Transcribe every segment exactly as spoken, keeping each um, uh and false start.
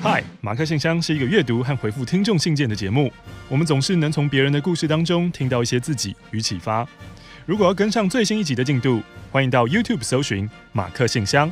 嗨，马克信箱是一个阅读和回复听众信件的节目。我们总是能从别人的故事当中听到一些自己与启发。如果要跟上最新一集的进度，欢迎到 YouTube 搜寻马克信箱。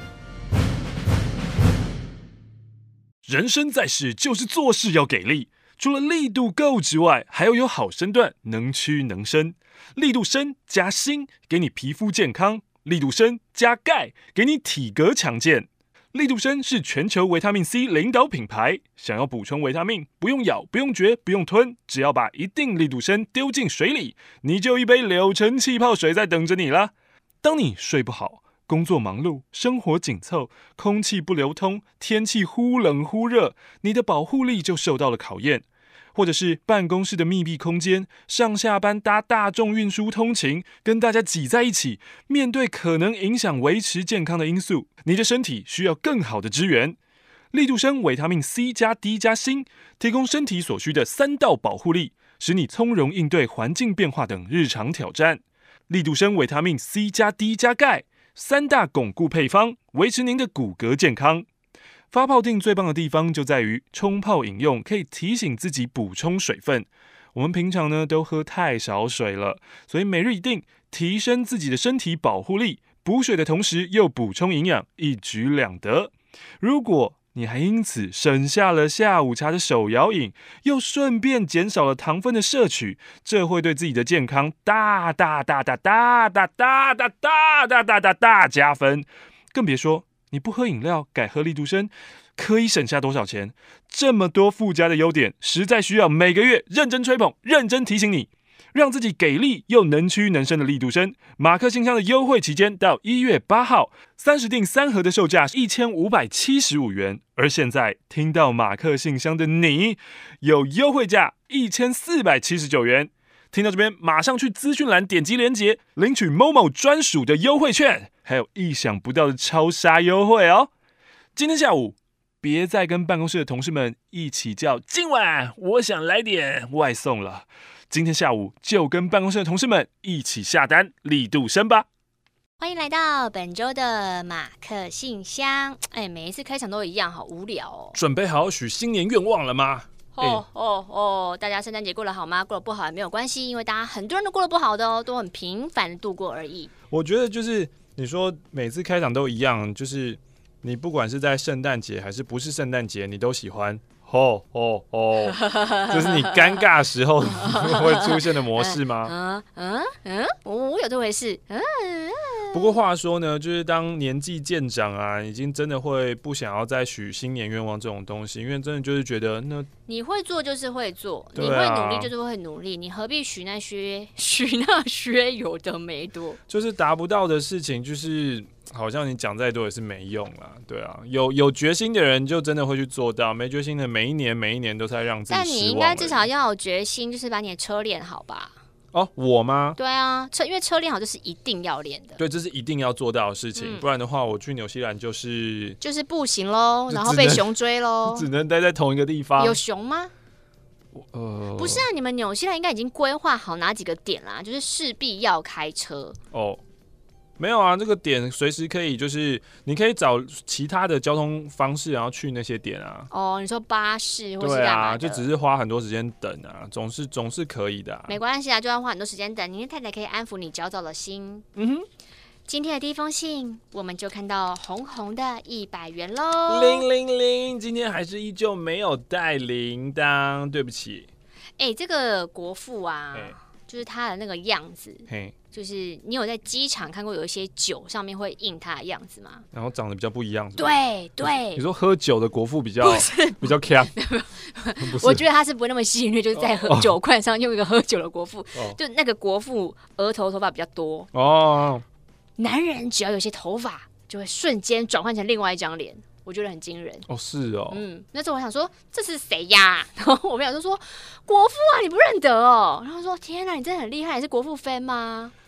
人生在世就是做事要给力，除了力度够之外，还要有好身段，能屈能伸。力度深加锌，给你皮肤健康；力度深加钙，给你体格强健。力度深是全球维他命 C 领导品牌，想要补充维他命，不用咬，不用嚼，不用吞，只要把一定力度深丢进水里，你就一杯柳橙气泡水在等着你了。当你睡不好，工作忙碌，生活紧凑，空气不流通，天气忽冷忽热，你的保护力就受到了考验。或者是办公室的密闭空间，上下班搭大众运输通勤，跟大家挤在一起，面对可能影响维持健康的因素，你的身体需要更好的支援。力度深维他命 C 加 D 加锌，提供身体所需的三道保护力，使你从容应对环境变化等日常挑战。力度深维他命 C 加 D 加钙，三大巩固配方，维持您的骨骼健康。发泡锭最棒的地方就在于冲泡饮用，可以提醒自己补充水分。我们平常呢都喝太少水了，所以每日一锭，提升自己的身体保护力，补水的同时又补充营养，一举两得。如果你还因此省下了下午茶的手摇饮，又顺便减少了糖分的摄取，这会对自己的健康大大大大大大大大大大大大大加分。更别说你不喝饮料，改喝力度深，可以省下多少钱？这么多附加的优点，实在需要每个月认真吹捧、认真提醒你，让自己给力又能屈能伸的力度深。马克信箱的优惠期间到一月八号，三十锭三盒的售价一千五百七十五元，而现在听到马克信箱的你，有优惠价一千四百七十九元。听到这边，马上去资讯栏点击连结，领取 Momo 专属的优惠券，还有意想不到的超杀优惠哦！今天下午，别再跟办公室的同事们一起叫今晚我想来点外送了。今天下午就跟办公室的同事们一起下单力度深吧！ 欢迎来到本周的马克信箱。哎，每一次开场都一样，好无聊哦。 准备好许新年愿望了吗？ 哦哦哦！大家圣诞节过得好吗？过得不好也没有关系，因为大家很多人都过得不好的哦，都很平凡的度过而已。 我觉得就是你说每次开场都一样，就是你不管是在圣诞节还是不是圣诞节，你都喜欢哦哦哦，这是你尴尬时候会出现的模式吗？ 嗯嗯嗯，我我有这回事。嗯。 不过话说呢，就是当年纪渐长啊，已经真的会不想要再许新年愿望这种东西，因为真的就是觉得那你会做就是会做， 啊、 你会努力就是会努力，你何必许那些许那些有的没多？ 就是达不到的事情，就是好像你讲再多也是没用啦，对啊，有有决心的人就真的会去做到，没决心的每一年每一年都在让自己失望。 但你应该至少要有决心，就是把你的车练好吧。 哦，我吗？ 对啊，车因为车练好就是一定要练的。 对，这是一定要做到的事情，嗯、不然的话，我去纽西兰就是就是步行喽，然后被熊追喽， 只能待在同一个地方。 有熊吗？ 呃， 不是啊，你们纽西兰应该已经规划好哪几个点啦，就是势必要开车。 哦。没有啊，这个点随时可以，就是你可以找其他的交通方式，然后去那些点啊。 哦，你说巴士或是干嘛的？ 对啊，就只是花很多时间等啊，总是总是可以的、啊。 没关系啊，就算花很多时间等，你的太太可以安抚你焦躁的心。 嗯哼。 今天的第一封信，我们就看到红红的一百元喽。 零零零，今天还是依旧没有带铃铛，对不起。 哎、欸，这个国父啊，就是他的那个样子。 嘿。 就是你有在机场看过有一些酒上面会印他的样子吗？ 然后长得比较不一样是吧？ 对对。 你说喝酒的国父比较比较强， 我觉得他是不会那么吸引力，就是在喝酒罐上用一个喝酒的国父， 哦、 就那个国父额头头发比较多哦。 男人只要有些头发，就会瞬间转换成另外一张脸。我觉得很惊人哦，是哦， 嗯，那时候我想说这是谁呀？然后我朋友就说国父啊，你不认得哦？然后说天哪，你真的很厉害，你是国父 fan 吗？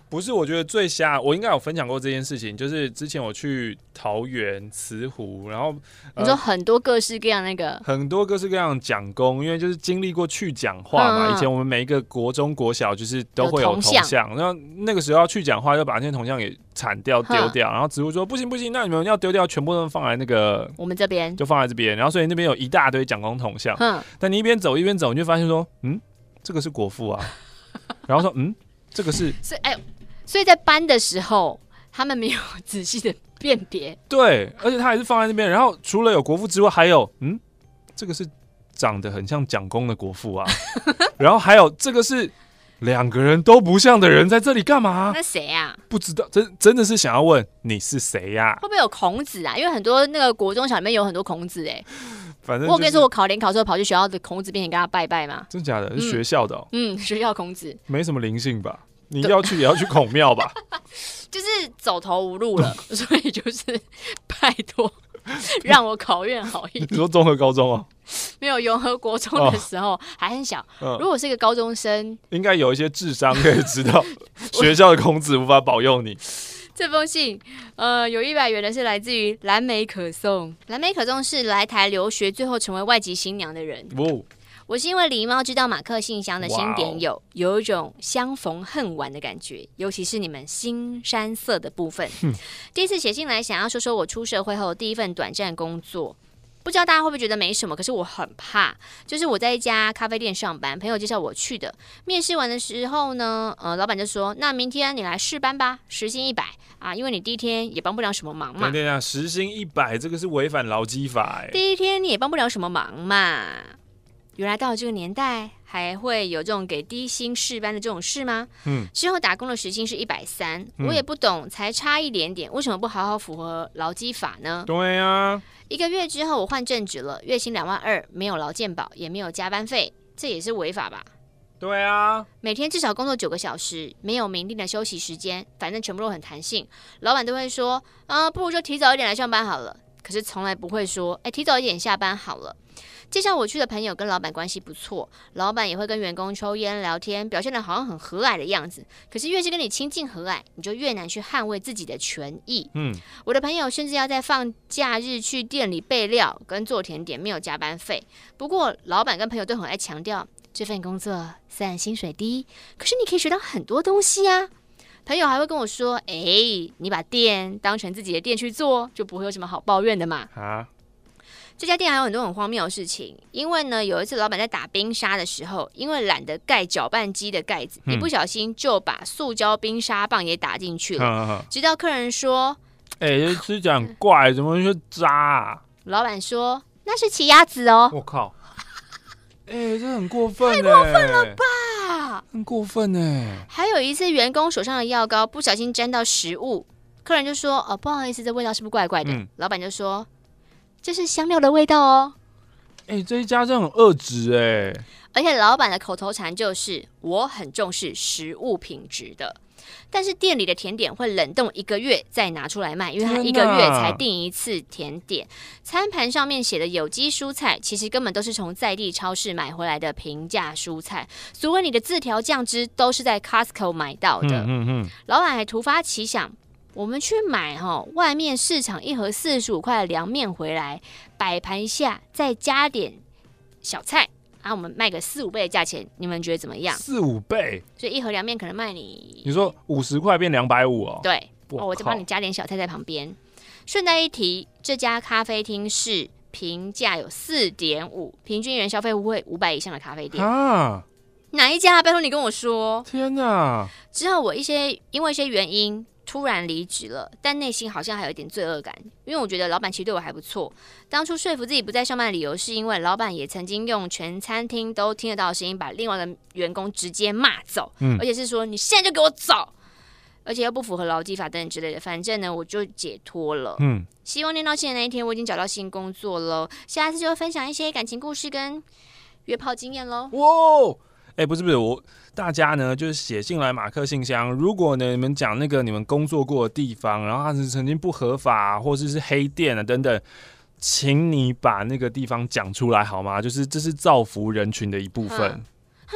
不是，我觉得最瞎，我应该有分享过这件事情，就是之前我去桃园慈湖，然后、 呃、你说很多各式各样那个， 很多各式各样的蒋公，因为就是经历过去讲话嘛、嗯，以前我们每一个国中国小就是都会有铜像，然后那个时候要去讲话，就把那些铜像给铲掉丢掉，然后慈湖说不行不行，那你们要丢掉，全部都放在那个我们这边， 就放在这边，然后所以那边有一大堆蒋公铜像，但你一边走一边走，你就发现说，嗯，这个是国父啊，然后说嗯。这个是， 所以哎，所以在搬的时候，他们没有仔细的辨别。 对，而且他还是放在那边。然后除了有国父之外，还有嗯，这个是长得很像蒋公的国父啊。然后还有这个是两个人都不像的人在这里干嘛？ 那谁啊？ 不知道，真真的是想要问你是谁呀、啊？ 会不会有孔子啊？因为很多那个国中小里面有很多孔子哎、欸。 反正、就是、 我跟你说，我考联考的时候跑去学校的孔子面前跟他拜拜嘛。 真假的？是学校的、哦嗯？嗯，学校孔子没什么灵性吧？你要去也要去孔庙吧？ 就是走投无路了，所以就是拜托让我考院好一点。 你说综合高中哦？ 没有，永和国中的时候、哦、还很小、嗯。如果是一个高中生， 应该有一些智商可以知道学校的孔子无法保佑你。 这封信，呃，有一百元的是来自于蓝莓可颂。蓝莓可颂是来台留学，最后成为外籍新娘的人。哦，我是因为狸猫知道马克信箱的新点友，有一种相逢恨晚的感觉，尤其是你们新山色的部分。第一次写信来，想要说说我出社会后第一份短暂工作。不知道大家会不会觉得没什么，可是我很怕。就是我在一家咖啡店上班，朋友介绍我去的。面试完的时候呢，呃，老板就说：“那明天你来试班吧，时薪一百啊，因为你第一天也帮不了什么忙嘛。” 对对啊，时薪一百，这个是违反劳基法哎。 第一天你也帮不了什么忙嘛。原来到了这个年代，还会有这种给低薪试班的这种事吗？嗯，之后打工的时薪是一百三，我也不懂，才差一点点，为什么不好好符合劳基法呢？ 对啊。 一个月之后我换正职了，月薪两万二，没有劳健保，也没有加班费，这也是违法吧？ 对啊， 每天至少工作九个小时，没有明定的休息时间，反正全部都很弹性。老板都会说，啊，不如就提早一点来上班好了。可是从来不会说，哎，提早一点下班好了。介绍我去的朋友跟老板关系不错，老板也会跟员工抽烟聊天，表现得好像很和蔼的样子。可是越是跟你亲近和蔼，你就越难去捍卫自己的权益。嗯，我的朋友甚至要在放假日去店里备料跟做甜点，没有加班费。不过老板跟朋友都很爱强调，这份工作虽然薪水低，可是你可以学到很多东西啊。朋友还会跟我说，哎，你把店当成自己的店去做，就不会有什么好抱怨的嘛。啊。这家店还有很多很荒谬的事情，因为呢，有一次老板在打冰沙的时候，因为懒得盖搅拌机的盖子，嗯、一不小心就把塑胶冰沙棒也打进去了。呵呵直到客人说：“ 哎、欸，这吃起来很怪，怎么会渣啊？” 老板说：“那是奇亚籽哦。” 我靠！哎、欸，这很过分， 太过分了吧？ 很过分哎！ 还有一次，员工手上的药膏不小心沾到食物，客人就说：“哦，不好意思，这味道是不是怪怪的？”嗯、老板就说。这是香料的味道哦， 哎、欸，这一家真的很恶质哎， 而且老板的口头禅就是我很重视食物品质的，但是店里的甜点会冷冻一个月再拿出来卖，因为他一个月才订一次甜点。餐盘上面写的有机蔬菜，其实根本都是从在地超市买回来的平价蔬菜，所谓你的自调酱汁都是在 Costco 买到的。嗯嗯嗯，老板还突发奇想。我们去买哈，外面市场一盒四十五块的凉面回来，摆盘一下，再加点小菜，啊，我们卖个四五倍的价钱，你们觉得怎么样？ 四五倍， 所以一盒凉面可能卖你， 你说五十块变两百五哦？ 对，哦，我再帮你加点小菜在旁边。顺带一提，这家咖啡厅是评价有四点五，平均人消费会五百以上的咖啡店啊。哪一家？拜托你跟我说。 天哪！ 之后我一些因为一些原因。突然离职了，但内心好像还有一点罪恶感，因为我觉得老板其实对我还不错。当初说服自己不再上班的理由，是因为老板也曾经用全餐厅都听得到的声音，把另外一个员工直接骂走，嗯、而且是说你现在就给我走，而且又不符合劳基法等等之类的。反正呢，我就解脱了。嗯，希望念到信的那一天，我已经找到新工作了。下次就会分享一些感情故事跟约炮经验喽。 哇！哎、欸，不是不是，我大家呢就是写信来马克信箱。如果呢你们讲那个你们工作过的地方，然后它是曾经不合法、啊，或者是黑店啊等等，请你把那个地方讲出来好吗？就是这是造福人群的一部分。 哈，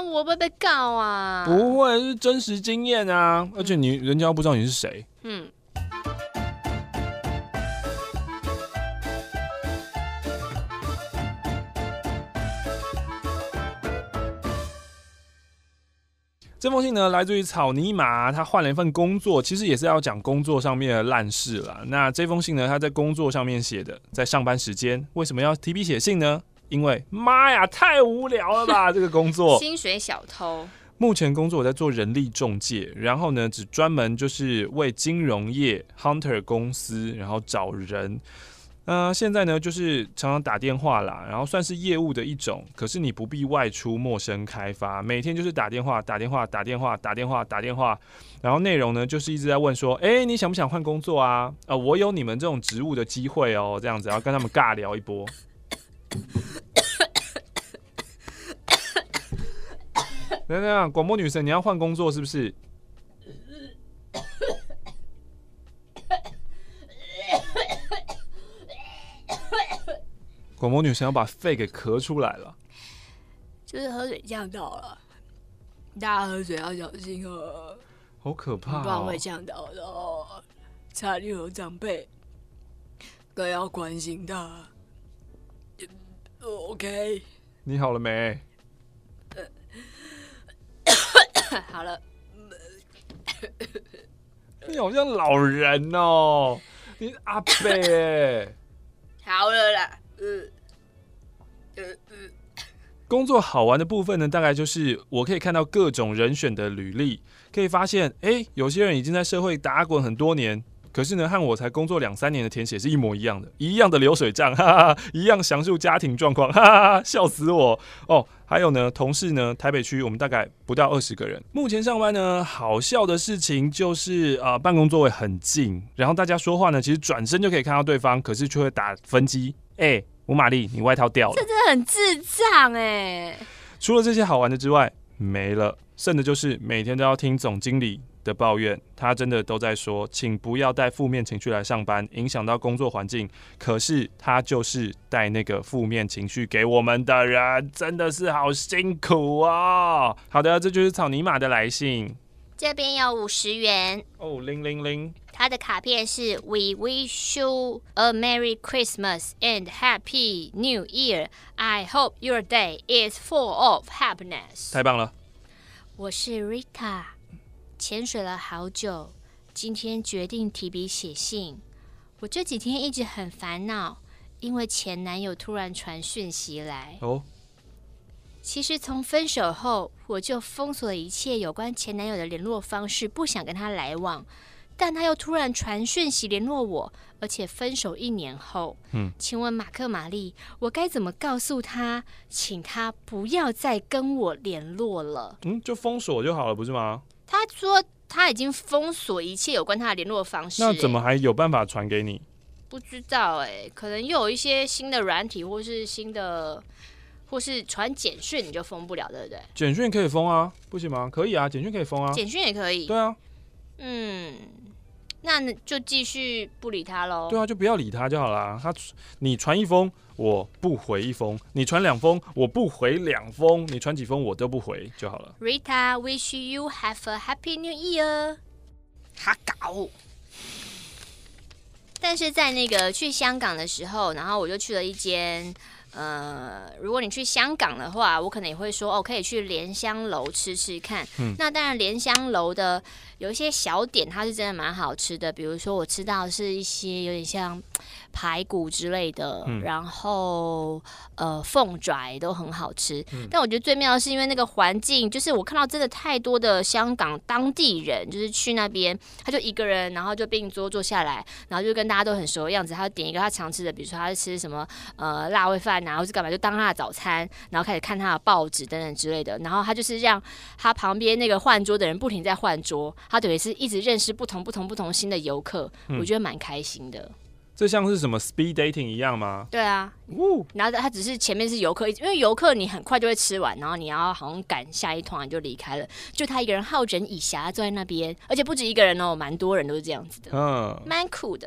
我会被告啊？ 不会，是真实经验啊，而且你人家又不知道你是谁。 嗯。 这封信呢，来自于草泥马，他换了一份工作，其实也是要讲工作上面的烂事啦。那这封信呢，他在工作上面写的，在上班时间，为什么要提笔写信呢？因为妈呀，太无聊了吧，这个工作。 薪水小偷。 目前工作我在做人力中介，然后呢，只专门就是为金融业 Hunter 公司，然后找人。呃，现在呢，就是常常打电话啦，然后算是业务的一种，可是你不必外出陌生开发，每天就是打电话、打电话、打电话、打电话、打电话，然后内容呢就是一直在问说，哎，你想不想换工作啊？呃，我有你们这种职务的机会哦，这样子，然后跟他们尬聊一波。等等，广播女神，你要换工作是不是？广播女神要把肺给咳出来了， 就是喝水呛到了，大家喝水要小心哦， 好可怕哦， 不然会呛到的哦。家里有长辈，更要关心他。OK， 你好了没？ 好了。 你好像老人哦，你阿伯哎。 好了啦。嗯，呃呃， 工作好玩的部分呢，大概就是我可以看到各种人选的履历，可以发现，哎，有些人已经在社会打滚很多年，可是呢，和我才工作两三年的填写是一模一样的，一样的流水账，哈哈，一样详述家庭状况，哈哈哈，笑死我哦。还有呢，同事呢，台北区我们大概不到二十个人。目前上班呢，好笑的事情就是呃，办公座位很近，然后大家说话呢，其实转身就可以看到对方，可是却会打分机。哎，吴玛丽，你外套掉了， 这真的很智障哎！ 除了这些好玩的之外，没了，剩的就是每天都要听总经理的抱怨，他真的都在说，请不要带负面情绪来上班，影响到工作环境。可是他就是带那个负面情绪给我们的人，真的是好辛苦哦。好的，这就是草泥马的来信。 这边有五十元哦，零零零。 他的卡片是 We wish you a Merry Christmas and Happy New Year. I hope your day is full of happiness. 太棒了！ 我是 Rita， 潜水了好久，今天决定提笔写信。我这几天一直很烦恼，因为前男友突然传讯息来。 哦。 其实从分手后，我就封锁了一切有关前男友的联络方式，不想跟他来往。但他又突然传讯息联络我，而且分手一年后，嗯，请问马克玛丽，我该怎么告诉他，请他不要再跟我联络了？ 嗯，就封锁就好了，不是吗？ 他说他已经封锁一切有关他的联络方式， 那怎么还有办法传给你？ 不知道哎、欸，可能又有一些新的软体，或是新的，或是传简讯你就封不了，对不对？ 简讯可以封啊，不行吗？可以啊，简讯可以封啊， 简讯也可以。 对啊， 嗯。那就继续不理他喽。 对啊，就不要理他就好啦。他你传一封，我不回一封；你传两封，我不回两封；你传几封，我都不回就好了。 Rita, wish you have a happy new year。哈搞。但是在那个去香港的时候，然后我就去了一间。呃，如果你去香港的话，我可能也会说哦，可以去莲香楼吃吃看。嗯，那当然，莲香楼的有一些小点，它是真的蛮好吃的。比如说，我吃到的是一些有点像排骨之类的，嗯、然后呃凤爪都很好吃。嗯、但我觉得最妙的是，因为那个环境，就是我看到真的太多的香港当地人，就是去那边，他就一个人，然后就并桌坐下来，然后就跟大家都很熟的样子，他就点一个他常吃的，比如说他是吃什么呃辣味饭。然后是干嘛？就当他的早餐，然后开始看他的报纸等等之类的。然后他就是让他旁边那个换桌的人不停在换桌，他等于是一直认识不同不同不同新的游客，嗯、我觉得蛮开心的。 这像是什么 speed dating 一样吗？ 对啊，哦、然后他只是前面是游客，因为游客你很快就会吃完，然后你要好像赶下一团就离开了，就他一个人好整以暇坐在那边，而且不止一个人哦，蛮多人都是这样子的，嗯，蛮酷的。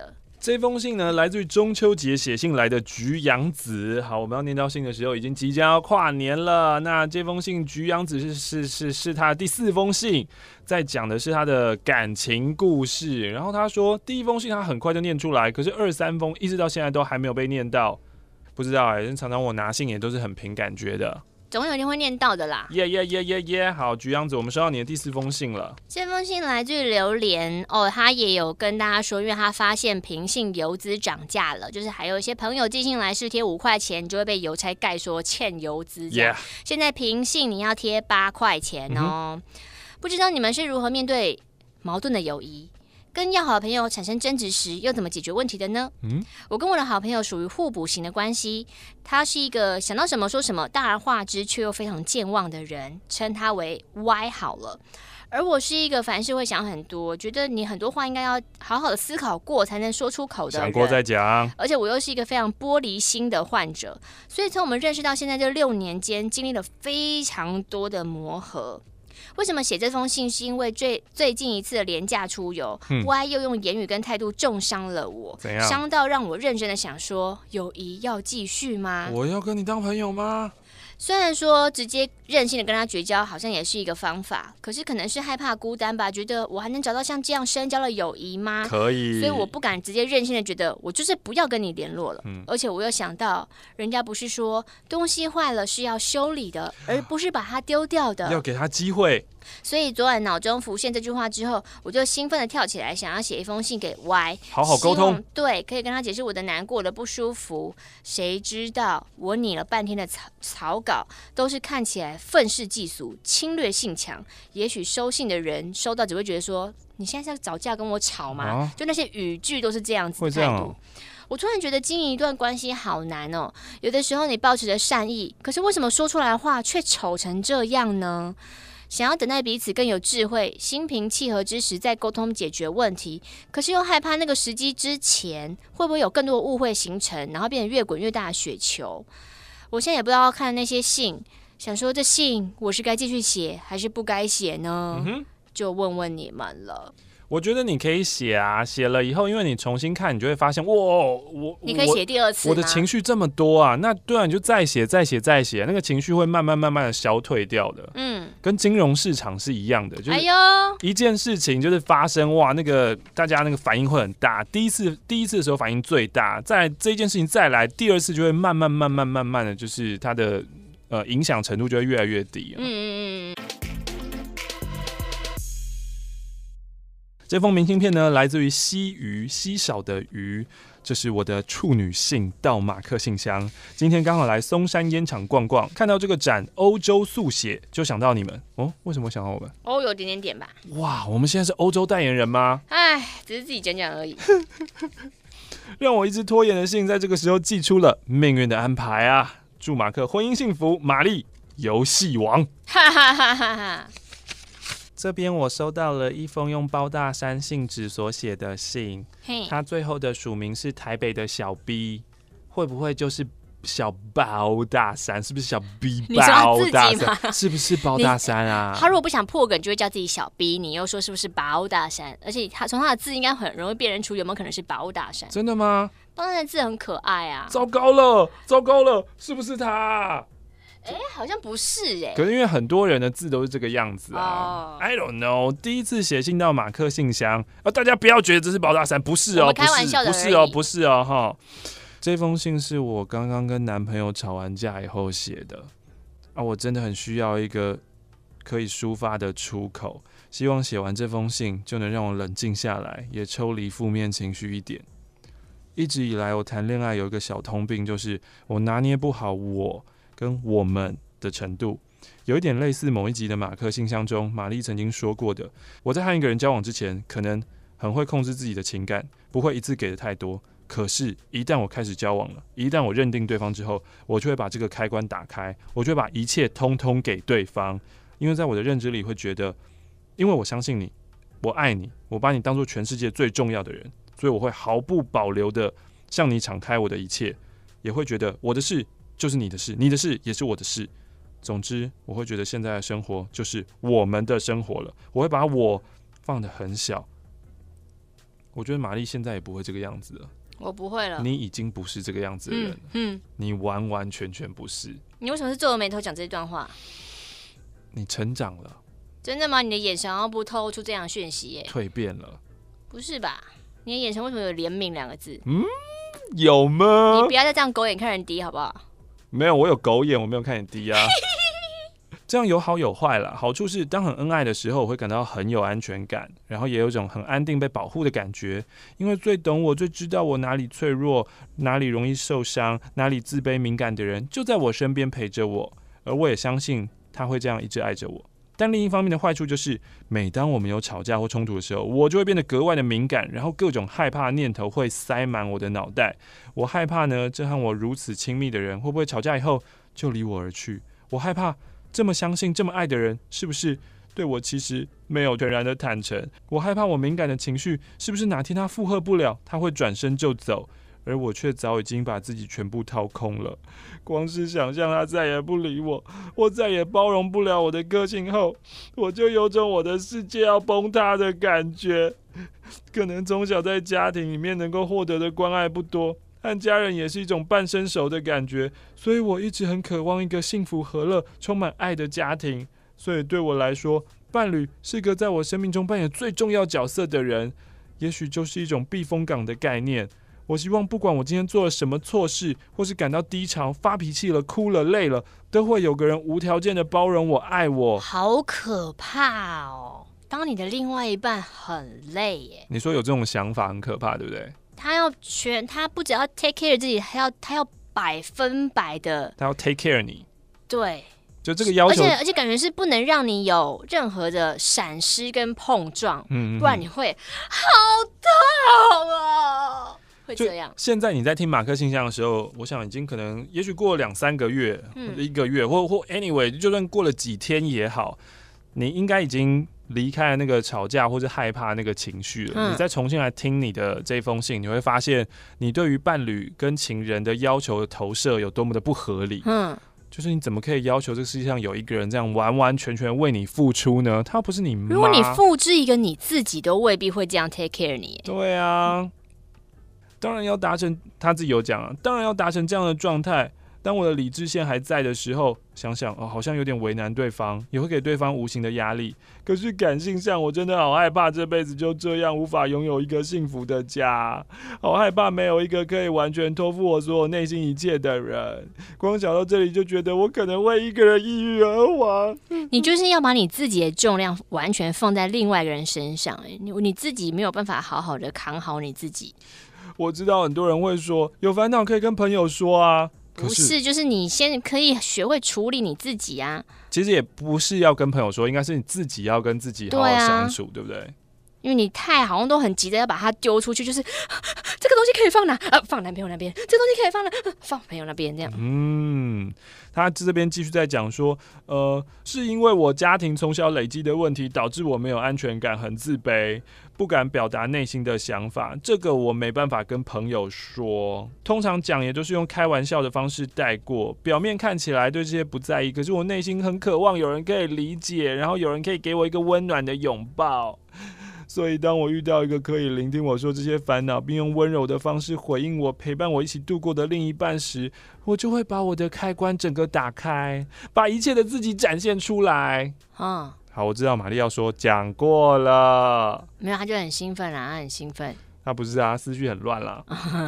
这封信呢，来自于中秋节写信来的菊阳子。好，我们要念到信的时候，已经即将要跨年了。那这封信，菊阳子是是是是他的第四封信，在讲的是他的感情故事。然后他说，第一封信他很快就念出来，可是二三封一直到现在都还没有被念到，不知道哎、欸。常常我拿信也都是很凭感觉的。 总有一天会念到的啦。 耶耶耶耶耶！好，菊阳子，我们收到你的第四封信了。 这封信来自于榴莲哦，他也有跟大家说，因为他发现平信邮资涨价了，就是还有一些朋友寄信来是贴五块钱，就会被邮差盖说欠邮资这样。Yeah. 现在平信你要贴八块钱哦、嗯。不知道你们是如何面对矛盾的友谊？跟要好的朋友产生争执时，又怎么解决问题的呢？嗯，我跟我的好朋友属于互补型的关系，他是一个想到什么说什么、大而化之却又非常健忘的人，称他为 Y 好了。而我是一个凡事会想很多，觉得你很多话应该要好好的思考过才能说出口的人， 想过再讲。而且我又是一个非常玻璃心的患者，所以从我们认识到现在这六年间，经历了非常多的磨合。为什么写这封信？是因为最最近一次的廉价出游、嗯、Y 又用言语跟态度重伤了我，伤到让我认真的想说，友谊要继续吗？ 我要跟你当朋友吗？ 虽然说直接任性的跟他绝交好像也是一个方法，可是可能是害怕孤单吧，觉得我还能找到像这样深交的友谊吗？ 可以， 所以我不敢直接任性的觉得我就是不要跟你联络了、嗯、而且我又想到人家不是说东西坏了是要修理的，而不是把它丢掉的， 要给他机会。 所以昨晚脑中浮现这句话之后，我就兴奋的跳起来，想要写一封信给 Y， 好好沟通， 对，可以跟他解释我的难过、我的不舒服。谁知道我拟了半天的草草稿，都是看起来愤世嫉俗、侵略性强。也许收信的人收到只会觉得说，你现在是要找架跟我吵吗？啊、就那些语句都是这样子的态度。我突然觉得经营一段关系好难哦，有的时候你抱持着善意，可是为什么说出来的话却丑成这样呢？想要等待彼此更有智慧、心平气和之时再沟通解决问题，可是又害怕那个时机之前会不会有更多的误会形成，然后变成越滚越大的雪球。我现在也不知道看那些信，想说这信我是该继续写还是不该写呢、嗯、就问问你们了。 我觉得你可以写啊，写了以后，因为你重新看，你就会发现，哇，我你可以写第二次吗？ 我的情绪这么多啊，那对啊，你就再写、再写、再写，那个情绪会慢慢、慢慢的消退掉的。嗯，跟金融市场是一样的，就是一件事情就是发生，哇，那个大家那个反应会很大，第一次第一次的时候反应最大，再来这件事情再来第二次就会慢慢、慢慢、慢慢的，就是它的呃影响程度就会越来越低。嗯嗯嗯。这封明信片呢，来自于稀鱼，稀少的鱼。这是我的处女信到马克信箱。今天刚好来松山烟厂逛逛，看到这个展欧洲速写，就想到你们哦。为什么想到我们？ 哦，有点点点吧。 哇，我们现在是欧洲代言人吗？ 哎，只是自己讲讲而已。 让我一直拖延的信，在这个时候寄出了，命运的安排啊！祝马克婚姻幸福，玛丽游戏王。哈哈哈哈哈。这边我收到了一封用包大山信纸所写的信，它最后的署名是台北的小 B， 会不会就是小包大山？是不是小 B 包大山？是不是包大山啊？ 他如果不想破梗，就会叫自己小 B， 你又说是不是包大山？而且他从他的字应该很容易辨认出有没有可能是包大山。 真的吗？ 包大山的字很可爱啊！ 糟糕了，糟糕了，是不是他？ 哎、欸，好像不是哎、欸， 可是因为很多人的字都是这个样子啊。Oh. I don't know， 第一次写信到马克信箱，啊，大家不要觉得这是包大山，不是哦， 我们开玩笑的而已， 不是哦，不是哦，哈。这封信是我刚刚跟男朋友吵完架以后写的啊，我真的很需要一个可以抒发的出口，希望写完这封信就能让我冷静下来，也抽离负面情绪一点。一直以来，我谈恋爱有一个小通病，就是我拿捏不好我跟我们的程度，有一点类似某一集的马克信箱中，玛丽曾经说过的：我在和一个人交往之前，可能很会控制自己的情感，不会一次给的太多。可是，一旦我开始交往了，一旦我认定对方之后，我就会把这个开关打开，我就会把一切通通给对方。因为在我的认知里，会觉得，因为我相信你，我爱你，我把你当作全世界最重要的人，所以我会毫不保留的向你敞开我的一切，也会觉得我的事就是你的事，你的事也是我的事。总之，我会觉得现在的生活就是我们的生活了。我会把我放得很小， 我觉得玛丽现在也不会这个样子了。 我不会了。 你已经不是这个样子的人了。嗯，嗯你完完全全不是。 你为什么是皱着眉头讲这段话？ 你成长了。 真的吗？你的眼神好像不透露出这样的讯息耶。 蜕变了。 不是吧？你的眼神为什么有怜悯两个字？ 嗯，有吗？ 你不要再这样狗眼看人低好不好？ 没有，我有狗眼，我没有看你低啊。这样有好有坏啦。好处是，当很恩爱的时候，我会感到很有安全感，然后也有一种很安定、被保护的感觉。因为最懂我、最知道我哪里脆弱、哪里容易受伤、哪里自卑敏感的人，就在我身边陪着我，而我也相信他会这样一直爱着我。但另一方面的坏处就是，每当我们有吵架或冲突的时候，我就会变得格外的敏感，然后各种害怕念头会塞满我的脑袋。我害怕呢，这和我如此亲密的人会不会吵架以后就离我而去？我害怕这么相信、这么爱的人，是不是对我其实没有全然的坦诚？我害怕我敏感的情绪，是不是哪天他负荷不了，他会转身就走？而我却早已经把自己全部掏空了。光是想象他再也不理我，我再也包容不了我的个性后，我就有种我的世界要崩塌的感觉。可能从小在家庭里面能够获得的关爱不多，和家人也是一种半生熟的感觉，所以我一直很渴望一个幸福和乐、充满爱的家庭。所以对我来说，伴侣是个在我生命中扮演最重要角色的人，也许就是一种避风港的概念。我希望不管我今天做了什么错事，或是感到低潮、发脾气了、哭了、累了，都会有个人无条件的包容我、爱我。 好可怕哦！当你的另外一半很累耶。 你说有这种想法很可怕，对不对？ 他要全，他不只要 take care 自己，他要他要百分百的， 他要 take care 你。 对。 就这个要求， 而且而且感觉是不能让你有任何的闪失跟碰撞，嗯嗯嗯不然你会好痛哦。会这样。 现在你在听马克信箱的时候，我想已经可能，也许过了两三个月，嗯、或者一个月，或或 anyway， 就算过了几天也好，你应该已经离开了那个吵架或者害怕那个情绪了。嗯、你再重新来听你的这封信，你会发现你对于伴侣跟情人的要求的投射有多么的不合理。嗯。就是你怎么可以要求这个世界上有一个人这样完完全全为你付出呢？他不是你妈。 如果你复制一个你自己，都未必会这样 take care 你。 对啊，当然要达成，他自己有讲啊，当然要达成这样的状态。当我的理智线还在的时候，想想哦，好像有点为难对方，也会给对方无形的压力。可是感性上，我真的好害怕这辈子就这样无法拥有一个幸福的家，好害怕没有一个可以完全托付我所有内心一切的人。光想到这里，就觉得我可能会一个人抑郁而亡。 你就是要把你自己的重量完全放在另外一个人身上，你你自己没有办法好好的扛好你自己。 我知道很多人会说，有烦恼可以跟朋友说啊。 不是，就是你先可以学会处理你自己啊。 其实也不是要跟朋友说，应该是你自己要跟自己好好相处， 对,、啊、对不对？ 因为你太好像都很急着要把它丢出去，就是这个东西可以放哪？啊，放男朋友那边；这个东西可以放哪？啊、放朋友那边，这样。 嗯，他这边继续在讲说，呃，是因为我家庭从小累积的问题，导致我没有安全感，很自卑，不敢表达内心的想法。这个我没办法跟朋友说，通常讲也就是用开玩笑的方式带过，表面看起来对这些不在意，可是我内心很渴望有人可以理解，然后有人可以给我一个温暖的拥抱。所以当我遇到一个可以聆听我说这些烦恼，并用温柔的方式回应我，陪伴我一起度过的另一半时，我就会把我的开关整个打开，把一切的自己展现出来。嗯，好，我知道玛丽要说讲过了， 没有，他就很兴奋啦，他很兴奋。 他不是啊，思绪很乱啦。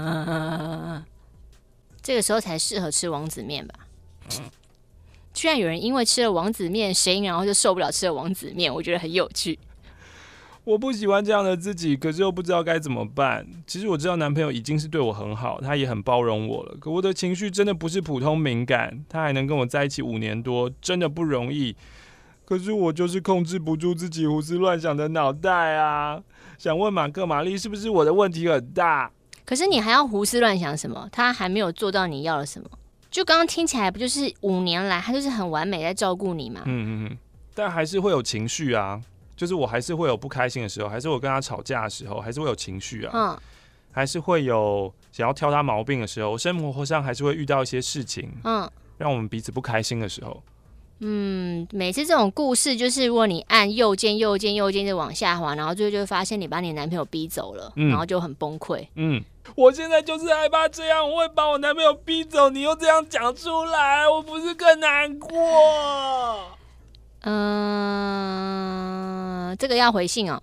这个时候才适合吃王子面吧？居然有人因为吃了王子面谁然后就受不了吃了王子面，我觉得很有趣。 我不喜欢这样的自己，可是又不知道该怎么办。其实我知道男朋友已经是对我很好，他也很包容我了，可我的情绪真的不是普通敏感，他还能跟我在一起五年多，真的不容易。可是我就是控制不住自己胡思乱想的脑袋啊！想问马克、玛丽，是不是我的问题很大？ 可是你还要胡思乱想什么？他还没有做到你要的什么？就刚刚听起来不就是五年来他就是很完美在照顾你吗？ 嗯嗯嗯，但还是会有情绪啊。就是我还是会有不开心的时候，还是我跟他吵架的时候，还是会有情绪啊，嗯，还是会有想要挑他毛病的时候，生活上还是会遇到一些事情，嗯，让我们彼此不开心的时候， 嗯，每次这种故事就是，如果你按右键、右键、右键就往下滑，然后最后就会发现你把你的男朋友逼走了，嗯、然后就很崩溃。 嗯，我现在就是害怕这样，我会把我男朋友逼走，你又这样讲出来，我不是更难过？ 嗯、呃，这个要回信哦。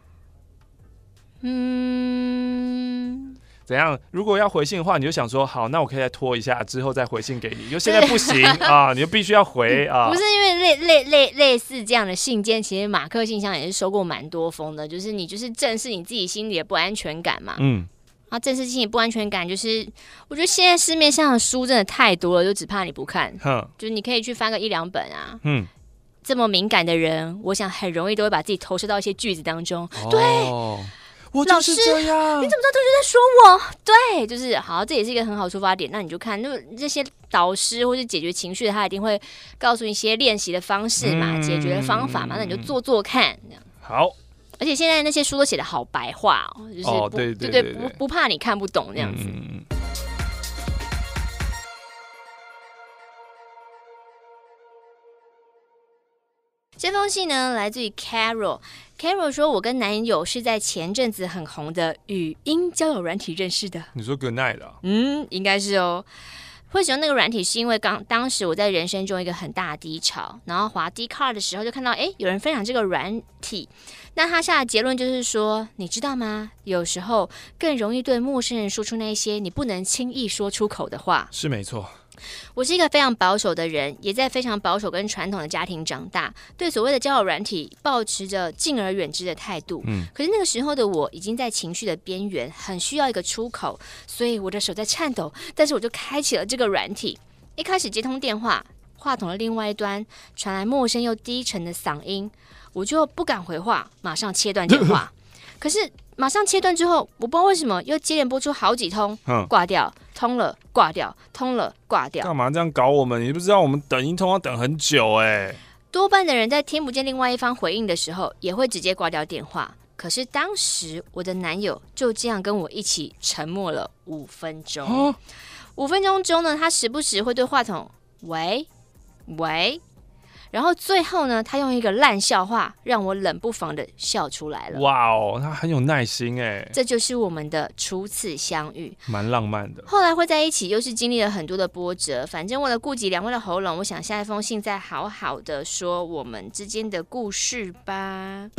嗯。 怎样？如果要回信的话，你就想说好，那我可以再拖一下，之后再回信给你。就现在不行啊，你就必须要回啊。 不是因为类类类类似这样的信件，其实马克信箱也是收过蛮多封的，就是你就是正视你自己心里的不安全感嘛。嗯。啊，正视心里不安全感，就是我觉得现在市面上的书真的太多了，就只怕你不看。哼。就是你可以去翻个一两本啊。嗯。这么敏感的人，我想很容易都会把自己投射到一些句子当中。哦、对。 我就是这样， 你怎么知道同学在说我？对，就是好，这也是一个很好出发点。那你就看，那这些导师或是解决情绪的，他一定会告诉你一些练习的方式嘛，嗯、解决的方法嘛，那你就做做看。 好， 而且现在那些书都写得好白话哦，就是不、哦、对对 对, 对, 对不不怕你看不懂那样子。嗯、这封信呢，来自于 Carol。Carol 说：“我跟男友是在前阵子很红的语音交友软体认识的。” 你说 Good Night 啊？ 嗯，应该是哦。会使用那个软体是因为刚当时我在人生中一个很大的低潮，然后滑 Dcard 的时候就看到，哎，有人分享这个软体。那他下的结论就是说，你知道吗？有时候更容易对陌生人说出那些你不能轻易说出口的话。 是没错。 我是一个非常保守的人，也在非常保守跟传统的家庭长大，对所谓的交友软体抱持着敬而远之的态度。嗯，可是那个时候的我已经在情绪的边缘，很需要一个出口，所以我的手在颤抖，但是我就开启了这个软体。一开始接通电话，话筒的另外一端传来陌生又低沉的嗓音，我就不敢回话，马上切断电话。可是马上切断之后，我不知道为什么又接连播出好几通，挂掉，通了，挂掉，通了，挂掉。 干嘛这样搞我们？你不知道我们等一通要等很久哎、欸。 多半的人在听不见另外一方回应的时候，也会直接挂掉电话。可是当时我的男友就这样跟我一起沉默了五分钟。哦、五分钟中呢，他时不时会对话筒喂喂。然后最后呢，他用一个烂笑话让我冷不防的笑出来了。 哇哦，他很有耐心哎， 这就是我们的初次相遇， 蛮浪漫的。 后来会在一起，又是经历了很多的波折。反正为了顾及两位的喉咙，我想下一封信再好好的说我们之间的故事吧。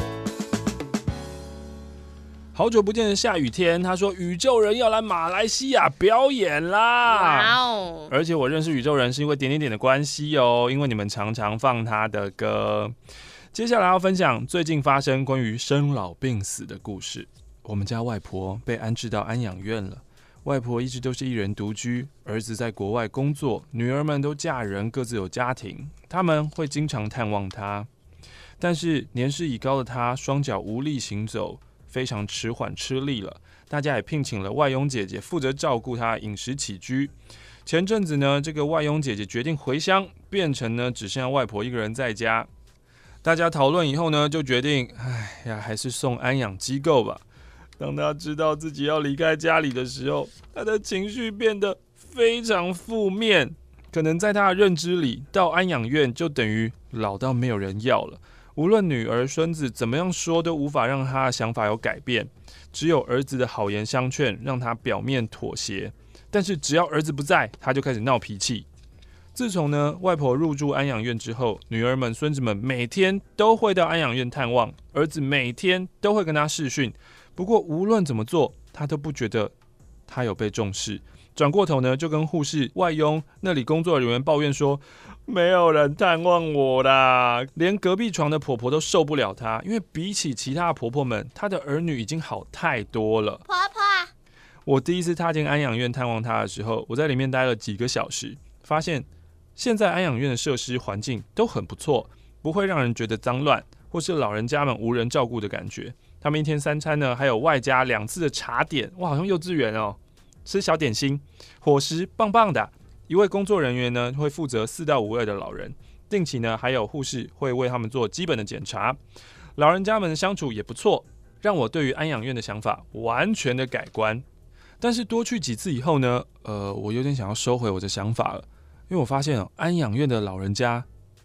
好久不见的下雨天，他说宇宙人要来马来西亚表演啦！哇哦！而且我认识宇宙人是因为点点点的关系哦，因为你们常常放他的歌。接下来要分享最近发生关于生老病死的故事。我们家外婆被安置到安养院了，外婆一直都是一人独居，儿子在国外工作，女儿们都嫁人，各自有家庭，他们会经常探望她。但是年事已高的她，双脚无力行走，非常迟缓吃力了，大家也聘请了外佣姐姐负责照顾她饮食起居。前阵子呢，这个外佣姐姐决定回乡，变成呢只剩下外婆一个人在家。大家讨论以后呢，就决定，哎呀，还是送安养机构吧。当她知道自己要离开家里的时候，她的情绪变得非常负面。可能在她的认知里，到安养院就等于老到没有人要了。无论女儿孙子怎么样说，都无法让他的想法有改变，只有儿子的好言相劝让他表面妥协，但是只要儿子不在，他就开始闹脾气。自从呢外婆入住安养院之后，女儿们孙子们每天都会到安养院探望，儿子每天都会跟他视讯，不过无论怎么做，他都不觉得他有被重视。转过头呢，就跟护士、外佣那里工作人员抱怨说，没有人探望我啦，连隔壁床的婆婆都受不了她，因为比起其他的婆婆们，她的儿女已经好太多了。 婆婆， 我第一次踏进安养院探望她的时候，我在里面待了几个小时，发现现在安养院的设施环境都很不错，不会让人觉得脏乱，或是老人家们无人照顾的感觉。他们一天三餐呢，还有外加两次的茶点，哇，好像幼稚园哦。吃小点心，伙食棒棒的。一位工作人员呢会负责四到五位的老人，定期呢还有护士会为他们做基本的检查。老人家们的相处也不错，让我对于安养院的想法完全的改观。但是多去几次以后呢，呃，我有点想要收回我的想法了，因为我发现哦，安养院的老人家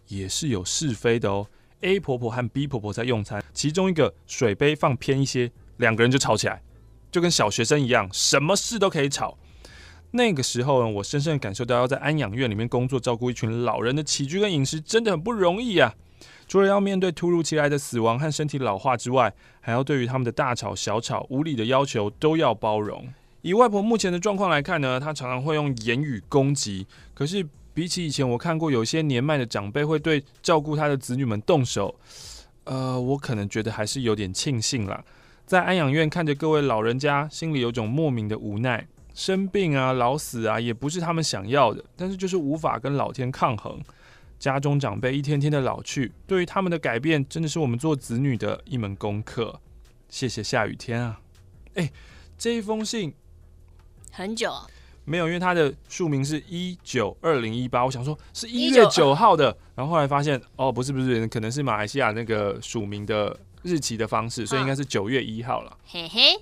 也是有是非的哦。A 婆婆和 B 婆婆在用餐，其中一个水杯放偏一些，两个人就吵起来，就跟小学生一样，什么事都可以吵。那个时候呢，我深深的感受到要在安养院里面工作，照顾一群老人的起居跟饮食真的很不容易啊。除了要面对突如其来的死亡和身体老化之外，还要对于他们的大吵小吵、无理的要求都要包容。以外婆目前的状况来看呢，她常常会用言语攻击，可是比起以前我看过有些年迈的长辈会对照顾他的子女们动手，呃，我可能觉得还是有点庆幸啦。在安养院看着各位老人家，心里有种莫名的无奈。生病啊、老死啊，也不是他们想要的，但是就是无法跟老天抗衡。家中长辈一天天的老去，对于他们的改变，真的是我们做子女的一门功课。谢谢下雨天啊！哎，这一封信很久没有，因为它的署名是一九二零一八，我想说是一月九号的，然后后来发现哦，不是不是，可能是马来西亚那个署名的日期的方式，所以应该是九月一号了。 嘿嘿。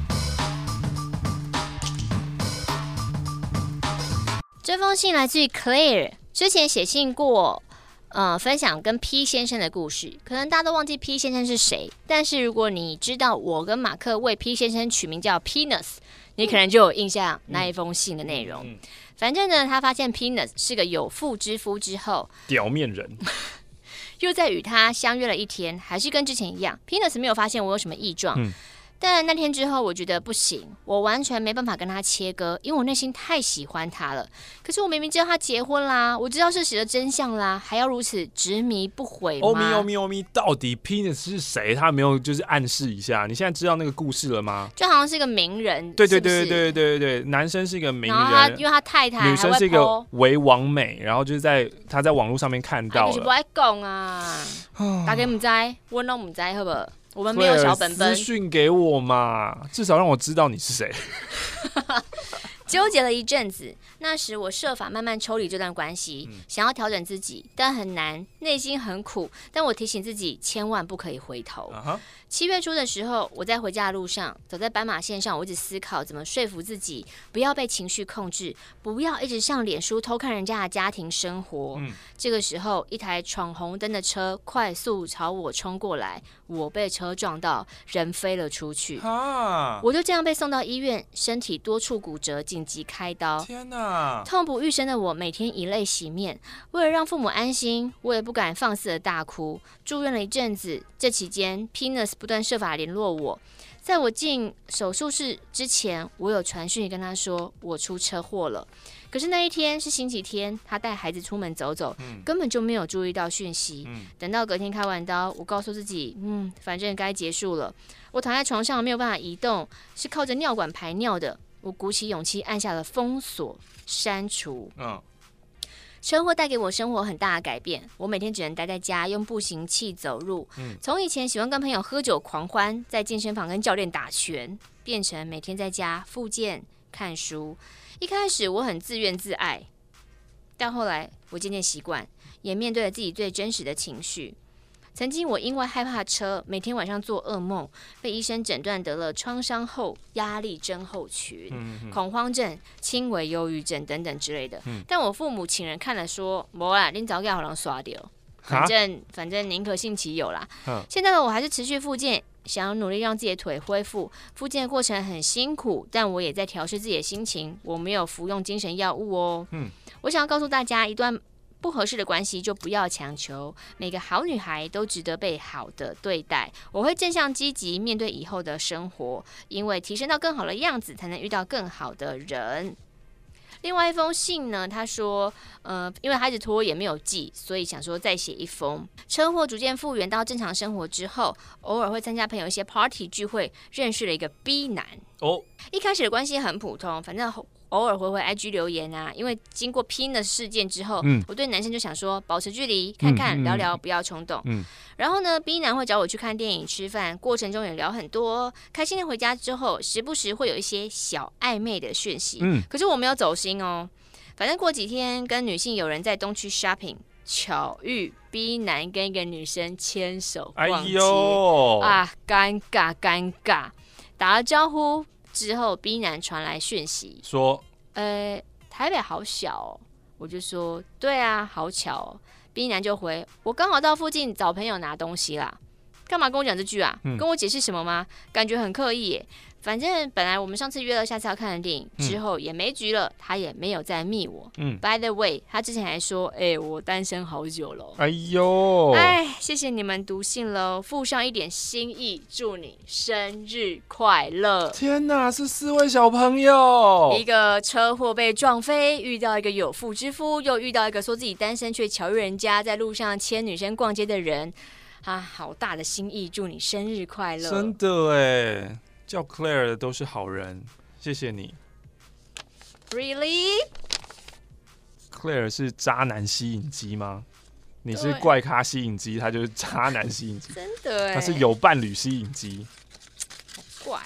这封信来自于 Claire， 之前写信过，呃，分享跟 P 先生的故事。可能大家都忘记 P 先生是谁，但是如果你知道我跟马克为 P 先生取名叫 Penis， 你可能就有印象那一封信的内容。嗯嗯、反正呢，他发现 Penis 是个有妇之夫之后， 屌面人， 又在与他相约了一天，还是跟之前一样 ，Penis 没有发现我有什么异状。嗯，但那天之后，我觉得不行，我完全没办法跟他切割，因为我内心太喜欢他了。可是我明明知道他结婚啦，我知道事实的真相啦，还要如此执迷不悔吗？ 欧咪欧咪欧咪，到底 Penis 是谁？他没有就是暗示一下？你现在知道那个故事了吗？ 就好像是个名人， 对对对对对对对，男生是一个名人， 然后他因为他太太， 女生是一个伪网美，然后就是在他在网络上面看到了， 就是不爱讲啊，大家不知道，我都不知道，好不好？我们没有小本本， 私讯给我嘛，至少让我知道你是谁。 纠结了一阵子，那时我设法慢慢抽离这段关系，嗯、想要调整自己，但很难，内心很苦。但我提醒自己，千万不可以回头。Uh-huh. 七月初的时候，我在回家的路上，走在斑马线上，我一直思考怎么说服自己，不要被情绪控制，不要一直上脸书偷看人家的家庭生活。嗯、这个时候，一台闯红灯的车快速朝我冲过来，我被车撞到，人飞了出去。Huh. 我就这样被送到医院，身体多处骨折，紧急开刀。 天哪！ 痛不欲生的我每天以泪洗面，为了让父母安心，我也不敢放肆的大哭。住院了一阵子，这期间 Penis 不断设法联络我。在我进手术室之前，我有传讯跟他说我出车祸了。可是那一天是星期天，他带孩子出门走走，嗯、根本就没有注意到讯息。嗯、等到隔天开完刀，我告诉自己，嗯，反正该结束了。我躺在床上没有办法移动，是靠着尿管排尿的。我鼓起勇气按下了封锁、删除。嗯，车祸带给我生活很大的改变，我每天只能待在家，用步行器走路。嗯，从以前喜欢跟朋友喝酒狂欢，在健身房跟教练打拳，变成每天在家复健、看书。一开始我很自怨自艾，但后来我渐渐习惯，也面对了自己最真实的情绪。曾经我因为害怕车，每天晚上做噩梦，被医生诊断得了创伤后压力症候群、嗯嗯、恐慌症、轻微忧郁症等等之类的。嗯、但我父母请人看了说，没啦，你早点好像刷掉，反正反正宁可信其有啦。现在的我还是持续复健，想要努力让自己的腿恢复。复健的过程很辛苦，但我也在调试自己的心情。我没有服用精神药物哦。嗯、我想要告诉大家，一段不合适的关系就不要强求，每个好女孩都值得被好的对待。我会正向积极面对以后的生活，因为提升到更好的样子，才能遇到更好的人。另外一封信呢，他说，呃，因为孩子托也没有寄，所以想说再写一封。车祸逐渐复原到正常生活之后，偶尔会参加朋友一些 party 聚会，认识了一个 B 男。哦，一开始的关系很普通，反正偶尔回回 I G 留言啊，因为经过 Penis 事件之后，嗯、我对男生就想说保持距离，看看、嗯、聊聊，不要冲动。嗯、然后呢 ，B 男会找我去看电影、吃饭，过程中也聊很多。开心的回家之后，时不时会有一些小暧昧的讯息，嗯、可是我没有走心哦。反正过几天跟女性友人在东区 shopping， 巧遇 B 男跟一个女生牵手逛街，哎呦啊，尴尬尴尬。打了招呼之后 ，B 男传来讯息说：“呃，台北好小哦。”我就说：“对啊，好巧哦。” B 男就回：我刚好到附近找朋友拿东西啦。干嘛跟我讲这句啊？嗯、跟我解释什么吗？感觉很刻意耶。反正本来我们上次约了下次要看的电影，嗯、之后也没局了，他也没有再密我。嗯、By the way， 他之前还说：“哎、欸，我单身好久了。” 哎呦， 哎，谢谢你们读信喽，附上一点心意，祝你生日快乐。 天哪，是四位小朋友， 一个车祸被撞飞，遇到一个有妇之夫，又遇到一个说自己单身却巧遇人家在路上牵女生逛街的人。啊，好大的心意，祝你生日快乐！ 真的哎，叫 Claire 的都是好人，谢谢你。 Really？ Claire 是渣男吸引机吗？你是怪咖吸引机，他就是渣男吸引机。 真的哎， 他是有伴侣吸引机。 好怪。